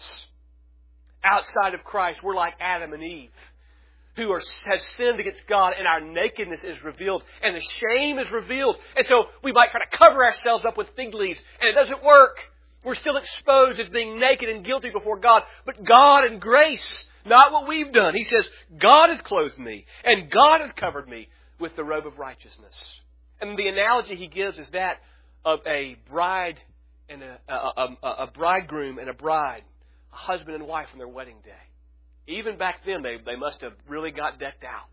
Outside of Christ, we're like Adam and Eve, who are, have sinned against God, and our nakedness is revealed, and the shame is revealed. And so we might try to cover ourselves up with fig leaves, and it doesn't work. We're still exposed as being naked and guilty before God. But God in grace, not what we've done. He says, God has clothed me, and God has covered me with the robe of righteousness. And the analogy he gives is that of a bride and a, a, a, a bridegroom and a bride, a husband and wife on their wedding day. Even back then, they, they must have really got decked out.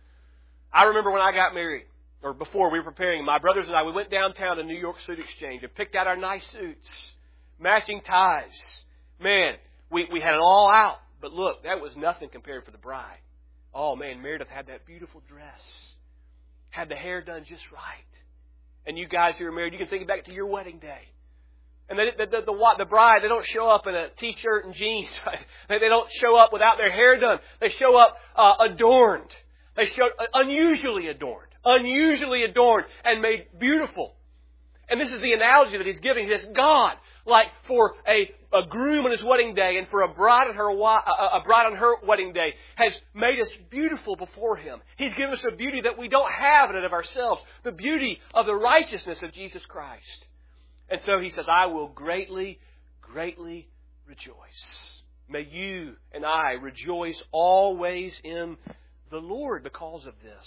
I remember when I got married, or before we were preparing, my brothers and I, we went downtown to New York Suit Exchange and picked out our nice suits, matching ties. Man, we, we had it all out. But look, that was nothing compared for the bride. Oh man, Meredith had that beautiful dress. Had the hair done just right. And you guys who are married, you can think back to your wedding day. And the, the, the, the, the bride, they don't show up in a t-shirt and jeans. Right? They don't show up without their hair done. They show up uh, adorned. They show uh, unusually adorned. Unusually adorned and made beautiful. And this is the analogy that he's giving. He says, God like for a, a groom on his wedding day and for a bride on her a, a bride on her wedding day has made us beautiful before Him. He's given us a beauty that we don't have in and of ourselves, the beauty of the righteousness of Jesus Christ. And so He says, I will greatly, greatly rejoice. May you and I rejoice always in the Lord because of this.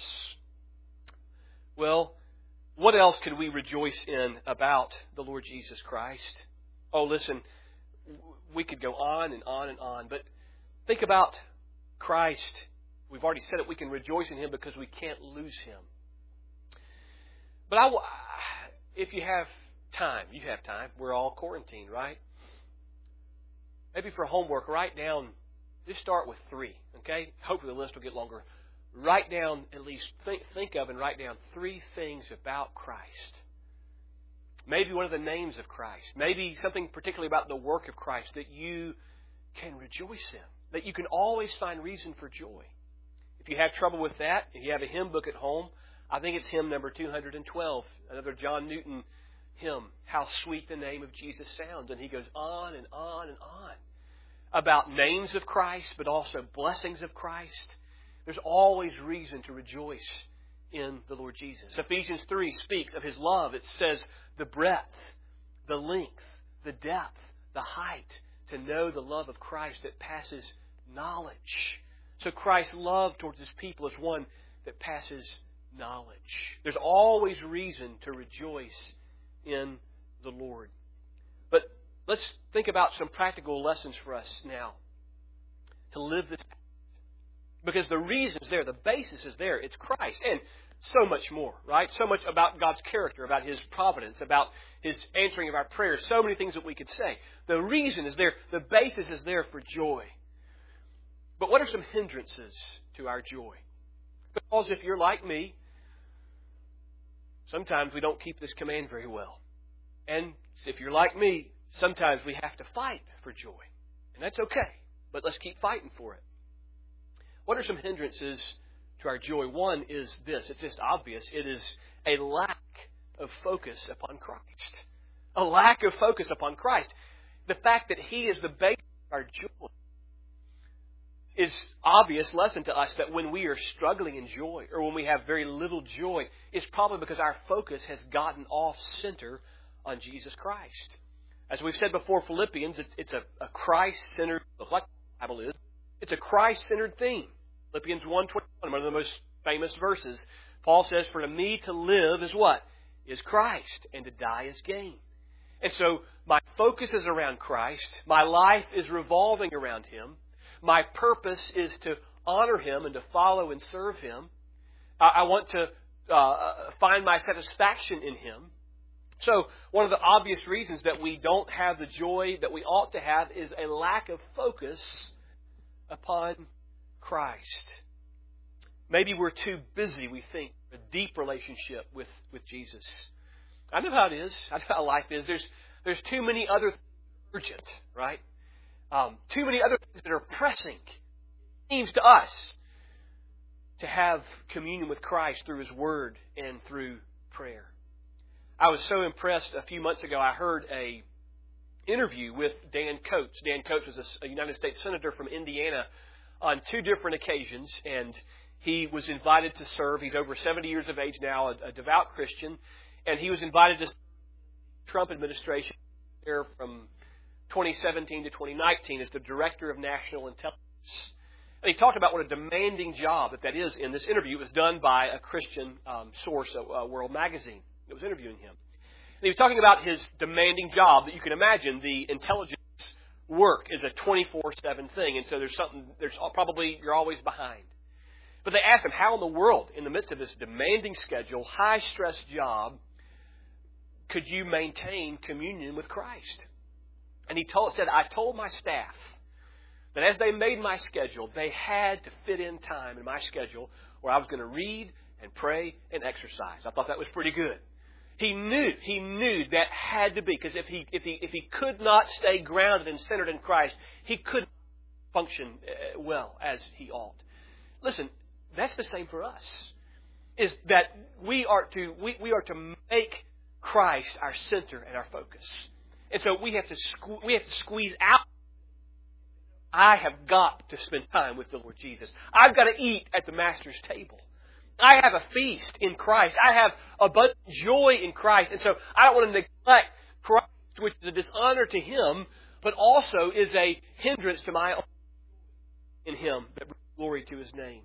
Well, what else could we rejoice in about the Lord Jesus Christ? Oh, listen, we could go on and on and on, but think about Christ. We've already said it, we can rejoice in Him because we can't lose Him. But I, if you have time, you have time. We're all quarantined, right? Maybe for homework, write down, just start with three, okay? Hopefully the list will get longer. Write down, at least think, think of and write down three things about Christ. Maybe one of the names of Christ. Maybe something particularly about the work of Christ that you can rejoice in. That you can always find reason for joy. If you have trouble with that, if you have a hymn book at home, I think it's hymn number two hundred twelve, another John Newton hymn, How Sweet the Name of Jesus Sounds. And he goes on and on and on about names of Christ, but also blessings of Christ. There's always reason to rejoice in the Lord Jesus. Ephesians three speaks of His love. It says the breadth, the length, the depth, the height, to know the love of Christ that passes knowledge. So Christ's love towards His people is one that passes knowledge. There's always reason to rejoice in the Lord. But let's think about some practical lessons for us now to live this. Because the reason's there, the basis is there. It's Christ. And so much more, right? So much about God's character, about His providence, about His answering of our prayers. So many things that we could say. The reason is there. The basis is there for joy. But what are some hindrances to our joy? Because if you're like me, sometimes we don't keep this command very well. And if you're like me, sometimes we have to fight for joy. And that's okay. But let's keep fighting for it. What are some hindrances to our joy? One is this. It's just obvious. It is a lack of focus upon Christ. A lack of focus upon Christ. The fact that He is the base of our joy is obvious lesson to us that when we are struggling in joy or when we have very little joy, it's probably because our focus has gotten off center on Jesus Christ. As we've said before, Philippians, it's, it's a, a Christ-centered, like the Bible is, it's a Christ-centered theme. Philippians one twenty-one, one of the most famous verses, Paul says, for to me to live is what? Is Christ, and to die is gain. And so my focus is around Christ. My life is revolving around Him. My purpose is to honor Him and to follow and serve Him. I, I want to uh, find my satisfaction in Him. So one of the obvious reasons that we don't have the joy that we ought to have is a lack of focus upon Christ. Maybe we're too busy, we think, a deep relationship with, with Jesus. I know how it is. I know how life is. There's there's too many other things urgent, right? Um, too many other things that are pressing. It seems to us to have communion with Christ through His Word and through prayer. I was so impressed a few months ago. I heard a interview with Dan Coates. Dan Coates was a, a United States Senator from Indiana on two different occasions, and he was invited to serve. He's over seventy years of age now, a, a devout Christian, and he was invited to serve the Trump administration there from twenty seventeen to twenty nineteen as the Director of National Intelligence. And he talked about what a demanding job that that is in this interview. It was done by a Christian um, source, a, a World Magazine, that was interviewing him. And he was talking about his demanding job that you can imagine. The intelligence work is a twenty-four seven thing, and so there's something, there's probably, you're always behind. But they asked him, how in the world, in the midst of this demanding schedule, high-stress job, could you maintain communion with Christ? And he told, said, I told my staff that as they made my schedule, they had to fit in time in my schedule where I was going to read and pray and exercise. I thought that was pretty good. He knew, he knew that had to be, because if he, if he, if he could not stay grounded and centered in Christ, he couldn't function well as he ought. Listen, that's the same for us. Is that we are to, we, we are to make Christ our center and our focus. And so we have to sque- we have to squeeze out. I have got to spend time with the Lord Jesus. I've got to eat at the Master's table. I have a feast in Christ. I have abundant joy in Christ. And so I don't want to neglect Christ, which is a dishonor to Him, but also is a hindrance to my own in Him that brings glory to His name.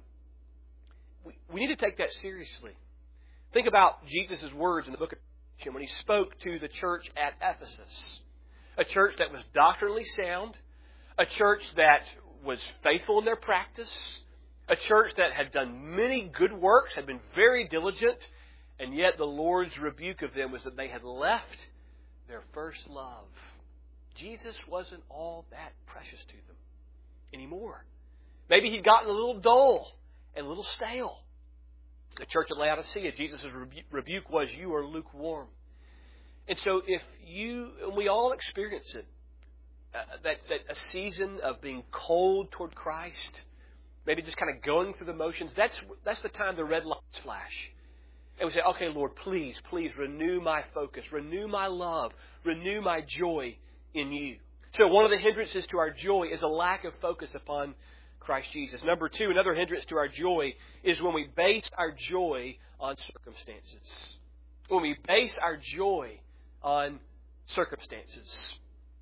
We, we need to take that seriously. Think about Jesus' words in the book of Revelation when He spoke to the church at Ephesus. A church that was doctrinally sound. A church that was faithful in their practice. A church that had done many good works, had been very diligent, and yet the Lord's rebuke of them was that they had left their first love. Jesus wasn't all that precious to them anymore. Maybe He'd gotten a little dull and a little stale. The church at Laodicea, Jesus' rebu- rebuke was, you are lukewarm. And so if you, and we all experience it, uh, that, that a season of being cold toward Christ, maybe just kind of going through the motions, that's that's the time the red lights flash. And we say, okay, Lord, please, please renew my focus, renew my love, renew my joy in You. So one of the hindrances to our joy is a lack of focus upon Christ Jesus. Number two, another hindrance to our joy is when we base our joy on circumstances. When we base our joy on circumstances.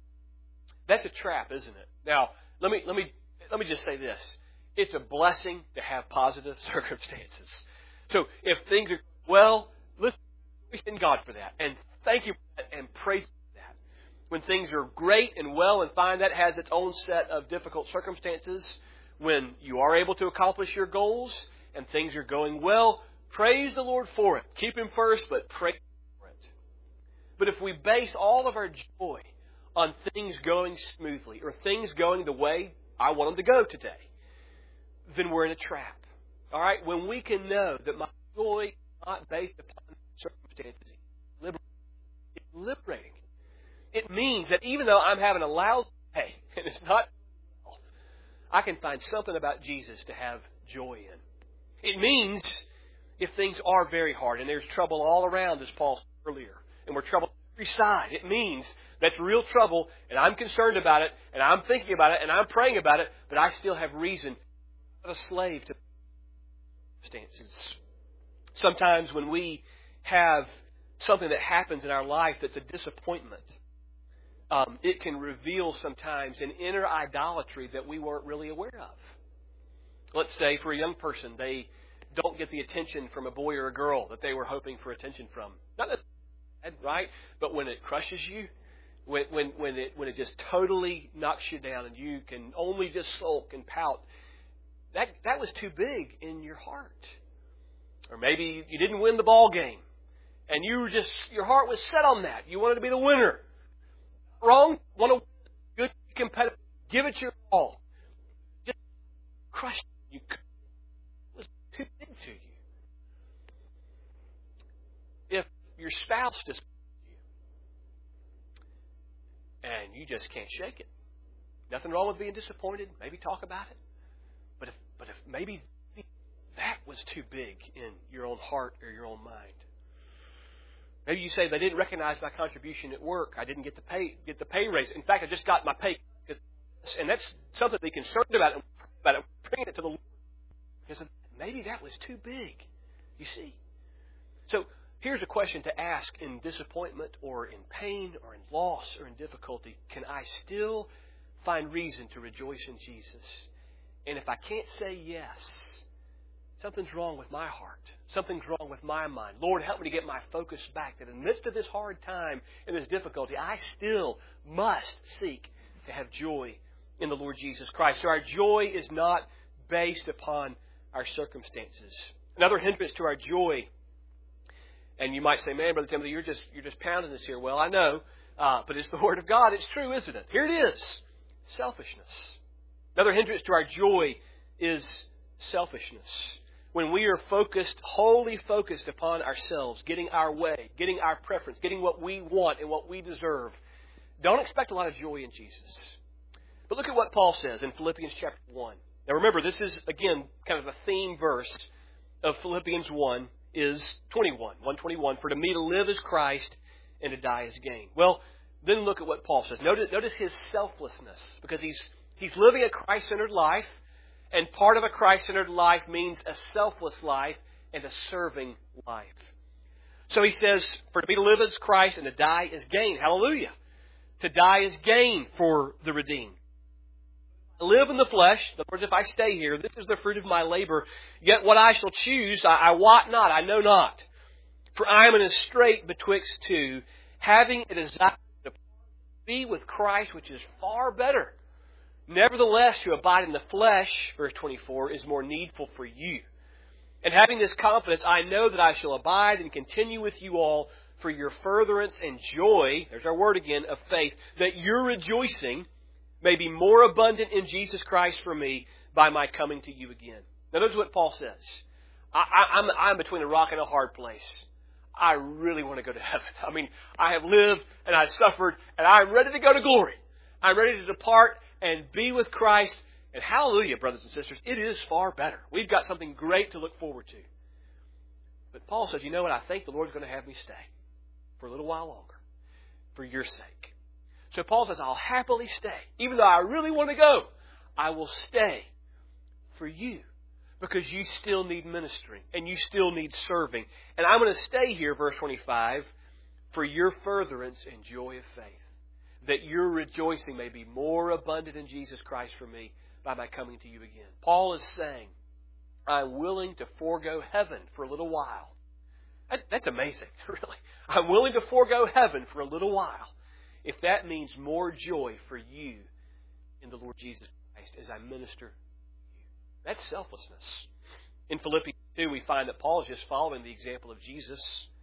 That's a trap, isn't it? Now, let me let me let me just say this. It's a blessing to have positive circumstances. So if things are well, let's thank God for that. And thank You for that and praise for that. When things are great and well and fine, that has its own set of difficult circumstances. When you are able to accomplish your goals and things are going well, praise the Lord for it. Keep Him first, but praise Him for it. But if we base all of our joy on things going smoothly or things going the way I want them to go today, then we're in a trap. All right? When we can know that my joy is not based upon circumstances, it's liberating. It means that even though I'm having a loud day and it's not, I can find something about Jesus to have joy in. It means if things are very hard and there's trouble all around, as Paul said earlier, and we're troubled on every side, it means that's real trouble and I'm concerned about it and I'm thinking about it and I'm praying about it, but I still have reason. I'm not a slave to circumstances. Sometimes when we have something that happens in our life that's a disappointment, um, it can reveal sometimes an inner idolatry that we weren't really aware of. Let's say for a young person, they don't get the attention from a boy or a girl that they were hoping for attention from. Not that bad, right? But when it crushes you, when when when it when it just totally knocks you down and you can only just sulk and pout, that that was too big in your heart. Or maybe you didn't win the ball game and you were just your heart was set on that. You wanted to be the winner. Wrong, want to good competitive, give it your all. Just crush you. It was too big to you. If your spouse disappoints you and you just can't shake it, nothing wrong with being disappointed. Maybe talk about it. But if but if maybe that was too big in your own heart or your own mind. Maybe you say they didn't recognize my contribution at work. I didn't get the pay get the pay raise. In fact, I just got my pay, and that's something to be concerned about. And about it, bringing it to the Lord because maybe that was too big. You see. So here's a question to ask in disappointment or in pain or in loss or in difficulty: can I still find reason to rejoice in Jesus? And if I can't say yes, something's wrong with my heart. Something's wrong with my mind. Lord, help me to get my focus back. That in the midst of this hard time and this difficulty, I still must seek to have joy in the Lord Jesus Christ. So our joy is not based upon our circumstances. Another hindrance to our joy, and you might say, man, Brother Timothy, you're just you're just pounding this here. Well, I know, uh, but it's the Word of God. It's true, isn't it? Here it is. Selfishness. Another hindrance to our joy is selfishness. When we are focused, wholly focused upon ourselves, getting our way, getting our preference, getting what we want and what we deserve, don't expect a lot of joy in Jesus. But look at what Paul says in Philippians chapter one. Now remember, this is, again, kind of a theme verse of Philippians one is twenty-one. one twenty-one, for to me to live is Christ and to die is gain. Well, then look at what Paul says. Notice, notice his selflessness, because he's he's living a Christ-centered life, and part of a Christ-centered life means a selfless life and a serving life. So he says, for to be to live is Christ, and to die is gain. Hallelujah. To die is gain for the redeemed. I live in the flesh. In other words, if I stay here, this is the fruit of my labor. Yet what I shall choose, I, I wot not, I know not. For I am in a strait betwixt two, having a desire to be with Christ, which is far better. Nevertheless, to abide in the flesh, verse twenty-four, is more needful for you. And having this confidence, I know that I shall abide and continue with you all for your furtherance and joy, there's our word again, of faith, that your rejoicing may be more abundant in Jesus Christ for me by my coming to you again. Now notice what Paul says. I, I, I'm, I'm between a rock and a hard place. I really want to go to heaven. I mean, I have lived and I've suffered and I'm ready to go to glory. I'm ready to depart and be with Christ. And hallelujah, brothers and sisters, it is far better. We've got something great to look forward to. But Paul says, you know what? I think the Lord's going to have me stay for a little while longer for your sake. So Paul says, I'll happily stay. Even though I really want to go, I will stay for you. Because you still need ministering and you still need serving. And I'm going to stay here, verse twenty-five, for your furtherance and joy of faith. That your rejoicing may be more abundant in Jesus Christ for me by my coming to you again. Paul is saying, I'm willing to forego heaven for a little while. That, that's amazing, really. I'm willing to forego heaven for a little while. If that means more joy for you in the Lord Jesus Christ as I minister. That's selflessness. In Philippians two, we find that Paul is just following the example of Jesus.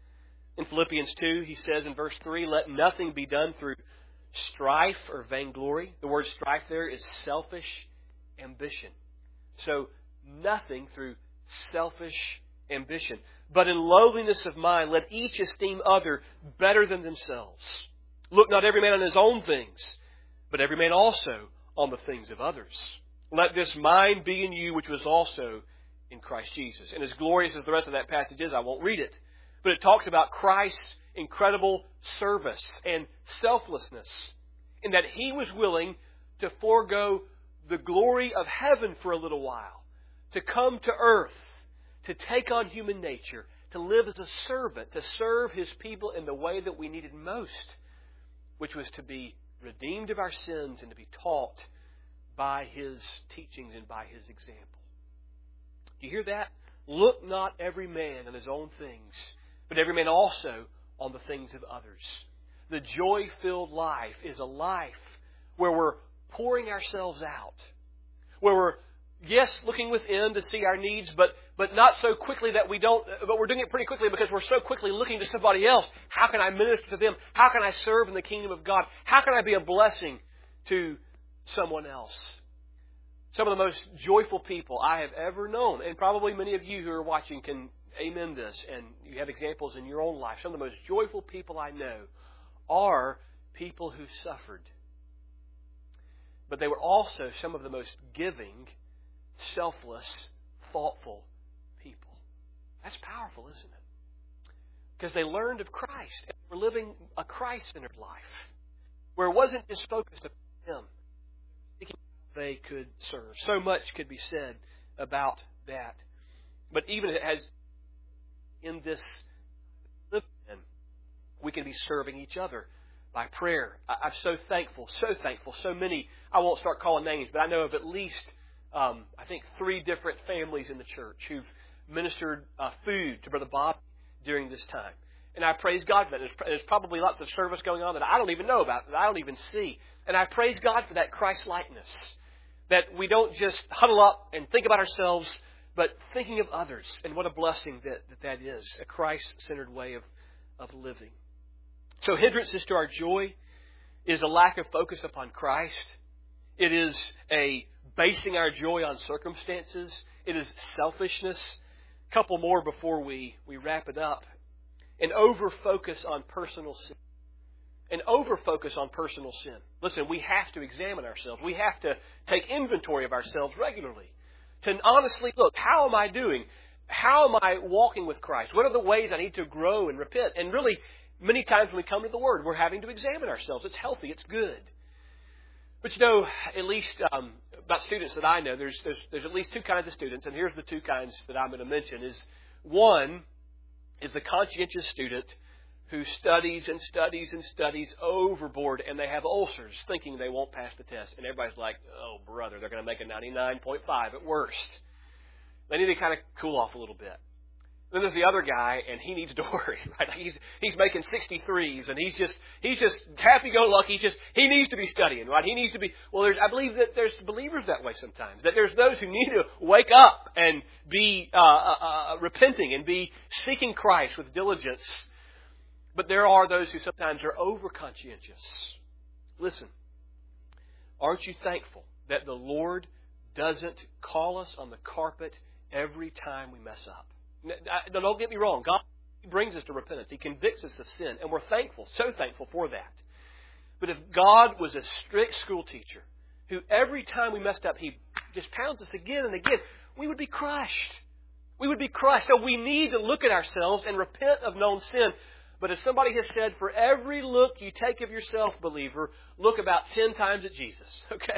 In Philippians two, he says in verse three, let nothing be done through strife or vainglory. The word strife there is selfish ambition. So, nothing through selfish ambition. But in lowliness of mind, let each esteem other better than themselves. Look not every man on his own things, but every man also on the things of others. Let this mind be in you, which was also in Christ Jesus. And as glorious as the rest of that passage is, I won't read it. But it talks about Christ's incredible service and selflessness, in that He was willing to forego the glory of heaven for a little while, to come to earth, to take on human nature, to live as a servant, to serve His people in the way that we needed most, which was to be redeemed of our sins and to be taught by His teachings and by His example. Do you hear that? Look not every man on his own things, but every man also on the things of others. The joy-filled life is a life where we're pouring ourselves out, where we're, yes, looking within to see our needs, but but not so quickly that we don't, but we're doing it pretty quickly because we're so quickly looking to somebody else. How can I minister to them? How can I serve in the kingdom of God? How can I be a blessing to someone else? Some of the most joyful people I have ever known, and probably many of you who are watching can amen this, and you have examples in your own life. Some of the most joyful people I know are people who suffered. But they were also some of the most giving, selfless, thoughtful people. That's powerful, isn't it? Because they learned of Christ and were living a Christ-centered life, where it wasn't just focused upon them, thinking they could serve. So much could be said about that. But even as in this living, we can be serving each other by prayer. I'm so thankful, so thankful. So many, I won't start calling names, but I know of at least, um, I think, three different families in the church who've ministered uh, food to Brother Bob during this time. And I praise God for that. There's, there's probably lots of service going on that I don't even know about, that I don't even see. And I praise God for that Christ-likeness, that we don't just huddle up and think about ourselves, but thinking of others. And what a blessing that that, that is, a Christ-centered way of, of living. So hindrances to our joy is a lack of focus upon Christ. It is a basing our joy on circumstances. It is selfishness. A couple more before we, we wrap it up. An over-focus on personal sin. An over-focus on personal sin. Listen, we have to examine ourselves. We have to take inventory of ourselves regularly. To honestly look, how am I doing? How am I walking with Christ? What are the ways I need to grow and repent? And really, many times when we come to the Word, we're having to examine ourselves. It's healthy. It's good. But you know, at least um, about students that I know, there's, there's there's at least two kinds of students, and here's the two kinds that I'm going to mention. Is one is the conscientious student who studies and studies and studies overboard, and they have ulcers, thinking they won't pass the test. And everybody's like, "Oh, brother, they're going to make a ninety-nine point five at worst." They need to kind of cool off a little bit. Then there's the other guy, and he needs to worry. Right? He's he's making sixty-threes, and he's just he's just happy-go-lucky. He's just he needs to be studying, right? He needs to be. Well, there's I believe that there's believers that way sometimes. That there's those who need to wake up and be uh, uh, uh, repenting and be seeking Christ with diligence. But there are those who sometimes are over-conscientious. Listen, aren't you thankful that the Lord doesn't call us on the carpet every time we mess up? Now, don't get me wrong. God brings us to repentance. He convicts us of sin, and we're thankful, so thankful for that. But if God was a strict school teacher who every time we messed up, He just pounds us again and again, we would be crushed. We would be crushed. So we need to look at ourselves and repent of known sin. But as somebody has said, for every look you take of yourself, believer, look about ten times at Jesus. Okay?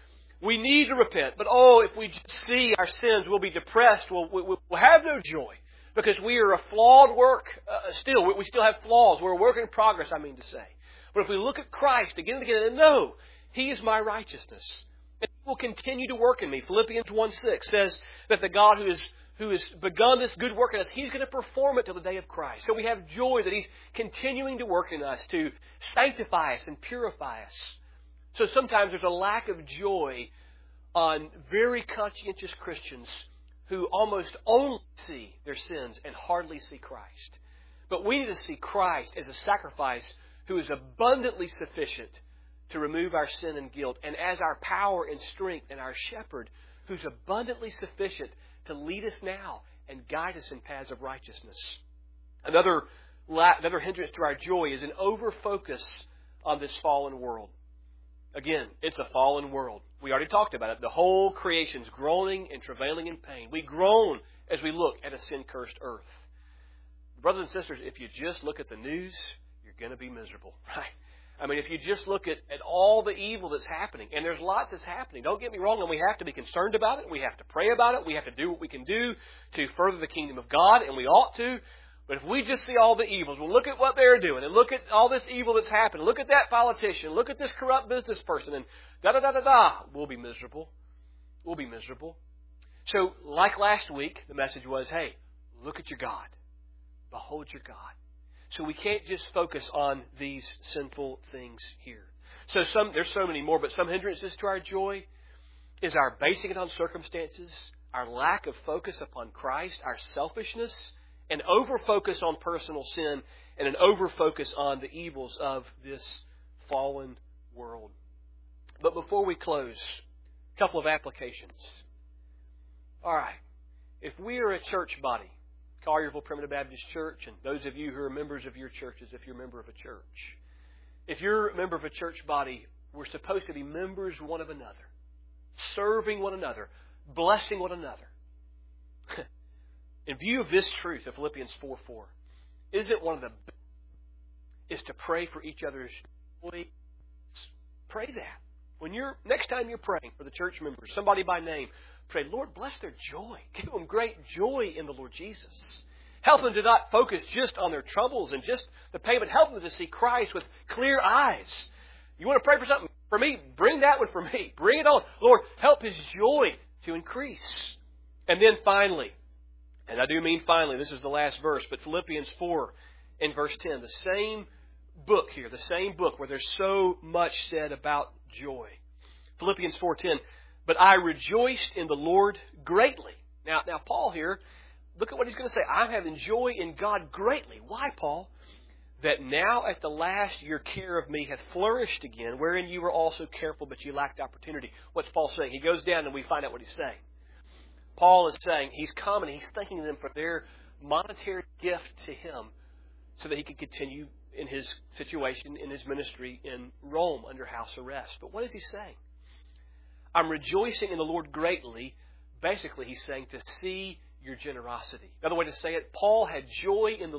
We need to repent, but oh, if we just see our sins, we'll be depressed. We'll, we'll, we'll have no joy because we are a flawed work uh, still. We, we still have flaws. We're a work in progress, I mean to say. But if we look at Christ again and again and know He is my righteousness, and He will continue to work in me. Philippians one six says that the God who is who has begun this good work in us, He's going to perform it till the day of Christ. So we have joy that He's continuing to work in us to sanctify us and purify us. So sometimes there's a lack of joy on very conscientious Christians who almost only see their sins and hardly see Christ. But we need to see Christ as a sacrifice who is abundantly sufficient to remove our sin and guilt, and as our power and strength and our shepherd who's abundantly sufficient to lead us now and guide us in paths of righteousness. Another, another hindrance to our joy is an over-focus on this fallen world. Again, it's a fallen world. We already talked about it. The whole creation's groaning and travailing in pain. We groan as we look at a sin-cursed earth. Brothers and sisters, if you just look at the news, you're going to be miserable, right? I mean, if you just look at, at all the evil that's happening, and there's lots that's happening. Don't get me wrong, and we have to be concerned about it. We have to pray about it. We have to do what we can do to further the kingdom of God, and we ought to. But if we just see all the evils, we'll look at what they're doing and look at all this evil that's happening. Look at that politician. Look at this corrupt business person and da-da-da-da-da. We'll be miserable. We'll be miserable. So like last week, the message was, hey, look at your God. Behold your God. So we can't just focus on these sinful things here. So some there's so many more, but some hindrances to our joy is our basing it on circumstances, our lack of focus upon Christ, our selfishness, an over-focus on personal sin, and an over-focus on the evils of this fallen world. But before we close, a couple of applications. All right. If we are a church body, Collierville Primitive Baptist Church, and those of you who are members of your churches, if you're a member of a church, if you're a member of a church body, we're supposed to be members one of another, serving one another, blessing one another. In view of this truth of Philippians four four, isn't one of the best is to pray for each other's joy? Pray that. When you're next time you're praying for the church members, somebody by name, pray, Lord, bless their joy. Give them great joy in the Lord Jesus. Help them to not focus just on their troubles and just the pain, but help them to see Christ with clear eyes. You want to pray for something for me? Bring that one for me. Bring it on. Lord, help his joy to increase. And then finally, and I do mean finally, this is the last verse, but Philippians four and verse ten, the same book here, the same book where there's so much said about joy. Philippians four ten, but I rejoiced in the Lord greatly. Now, now Paul here, look at what he's going to say. I'm having joy in God greatly. Why, Paul? That now at the last your care of me hath flourished again, wherein you were also careful, but you lacked opportunity. What's Paul saying? He goes down and we find out what he's saying. Paul is saying he's commenting, he's thanking them for their monetary gift to him so that he could continue in his situation, in his ministry in Rome under house arrest. But what is he saying? I'm rejoicing in the Lord greatly. Basically, he's saying to see your generosity. Another way to say it, Paul had joy in the Lord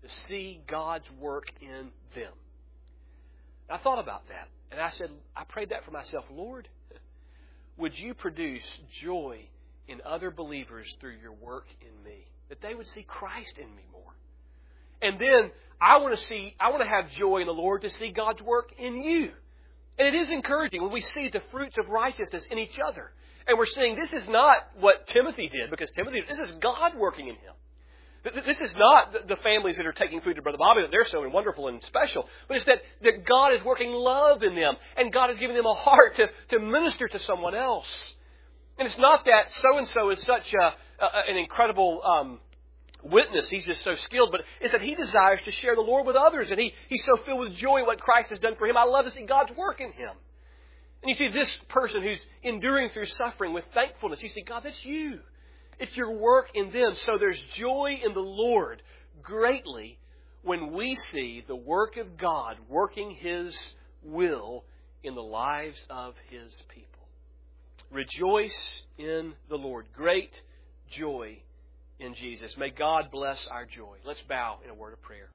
to see God's work in them. I thought about that, and I said, I prayed that for myself. Lord, would you produce joy in other believers through your work in me? That they would see Christ in me more. And then I want to see, I want to have joy in the Lord to see God's work in you. And it is encouraging when we see the fruits of righteousness in each other. And we're seeing this is not what Timothy did, because Timothy, this is God working in him. This is not the families that are taking food to Brother Bobby, that they're so wonderful and special, but it's that, that God is working love in them, and God is giving them a heart to, to minister to someone else. And it's not that so-and-so is such a, a, an incredible um, witness, he's just so skilled, but it's that he desires to share the Lord with others, and he, he's so filled with joy at what Christ has done for him. I love to see God's work in him. And you see this person who's enduring through suffering with thankfulness, you see, God, that's you. It's your work in them. So there's joy in the Lord greatly when we see the work of God working His will in the lives of His people. Rejoice in the Lord. Great joy in Jesus. May God bless our joy. Let's bow in a word of prayer.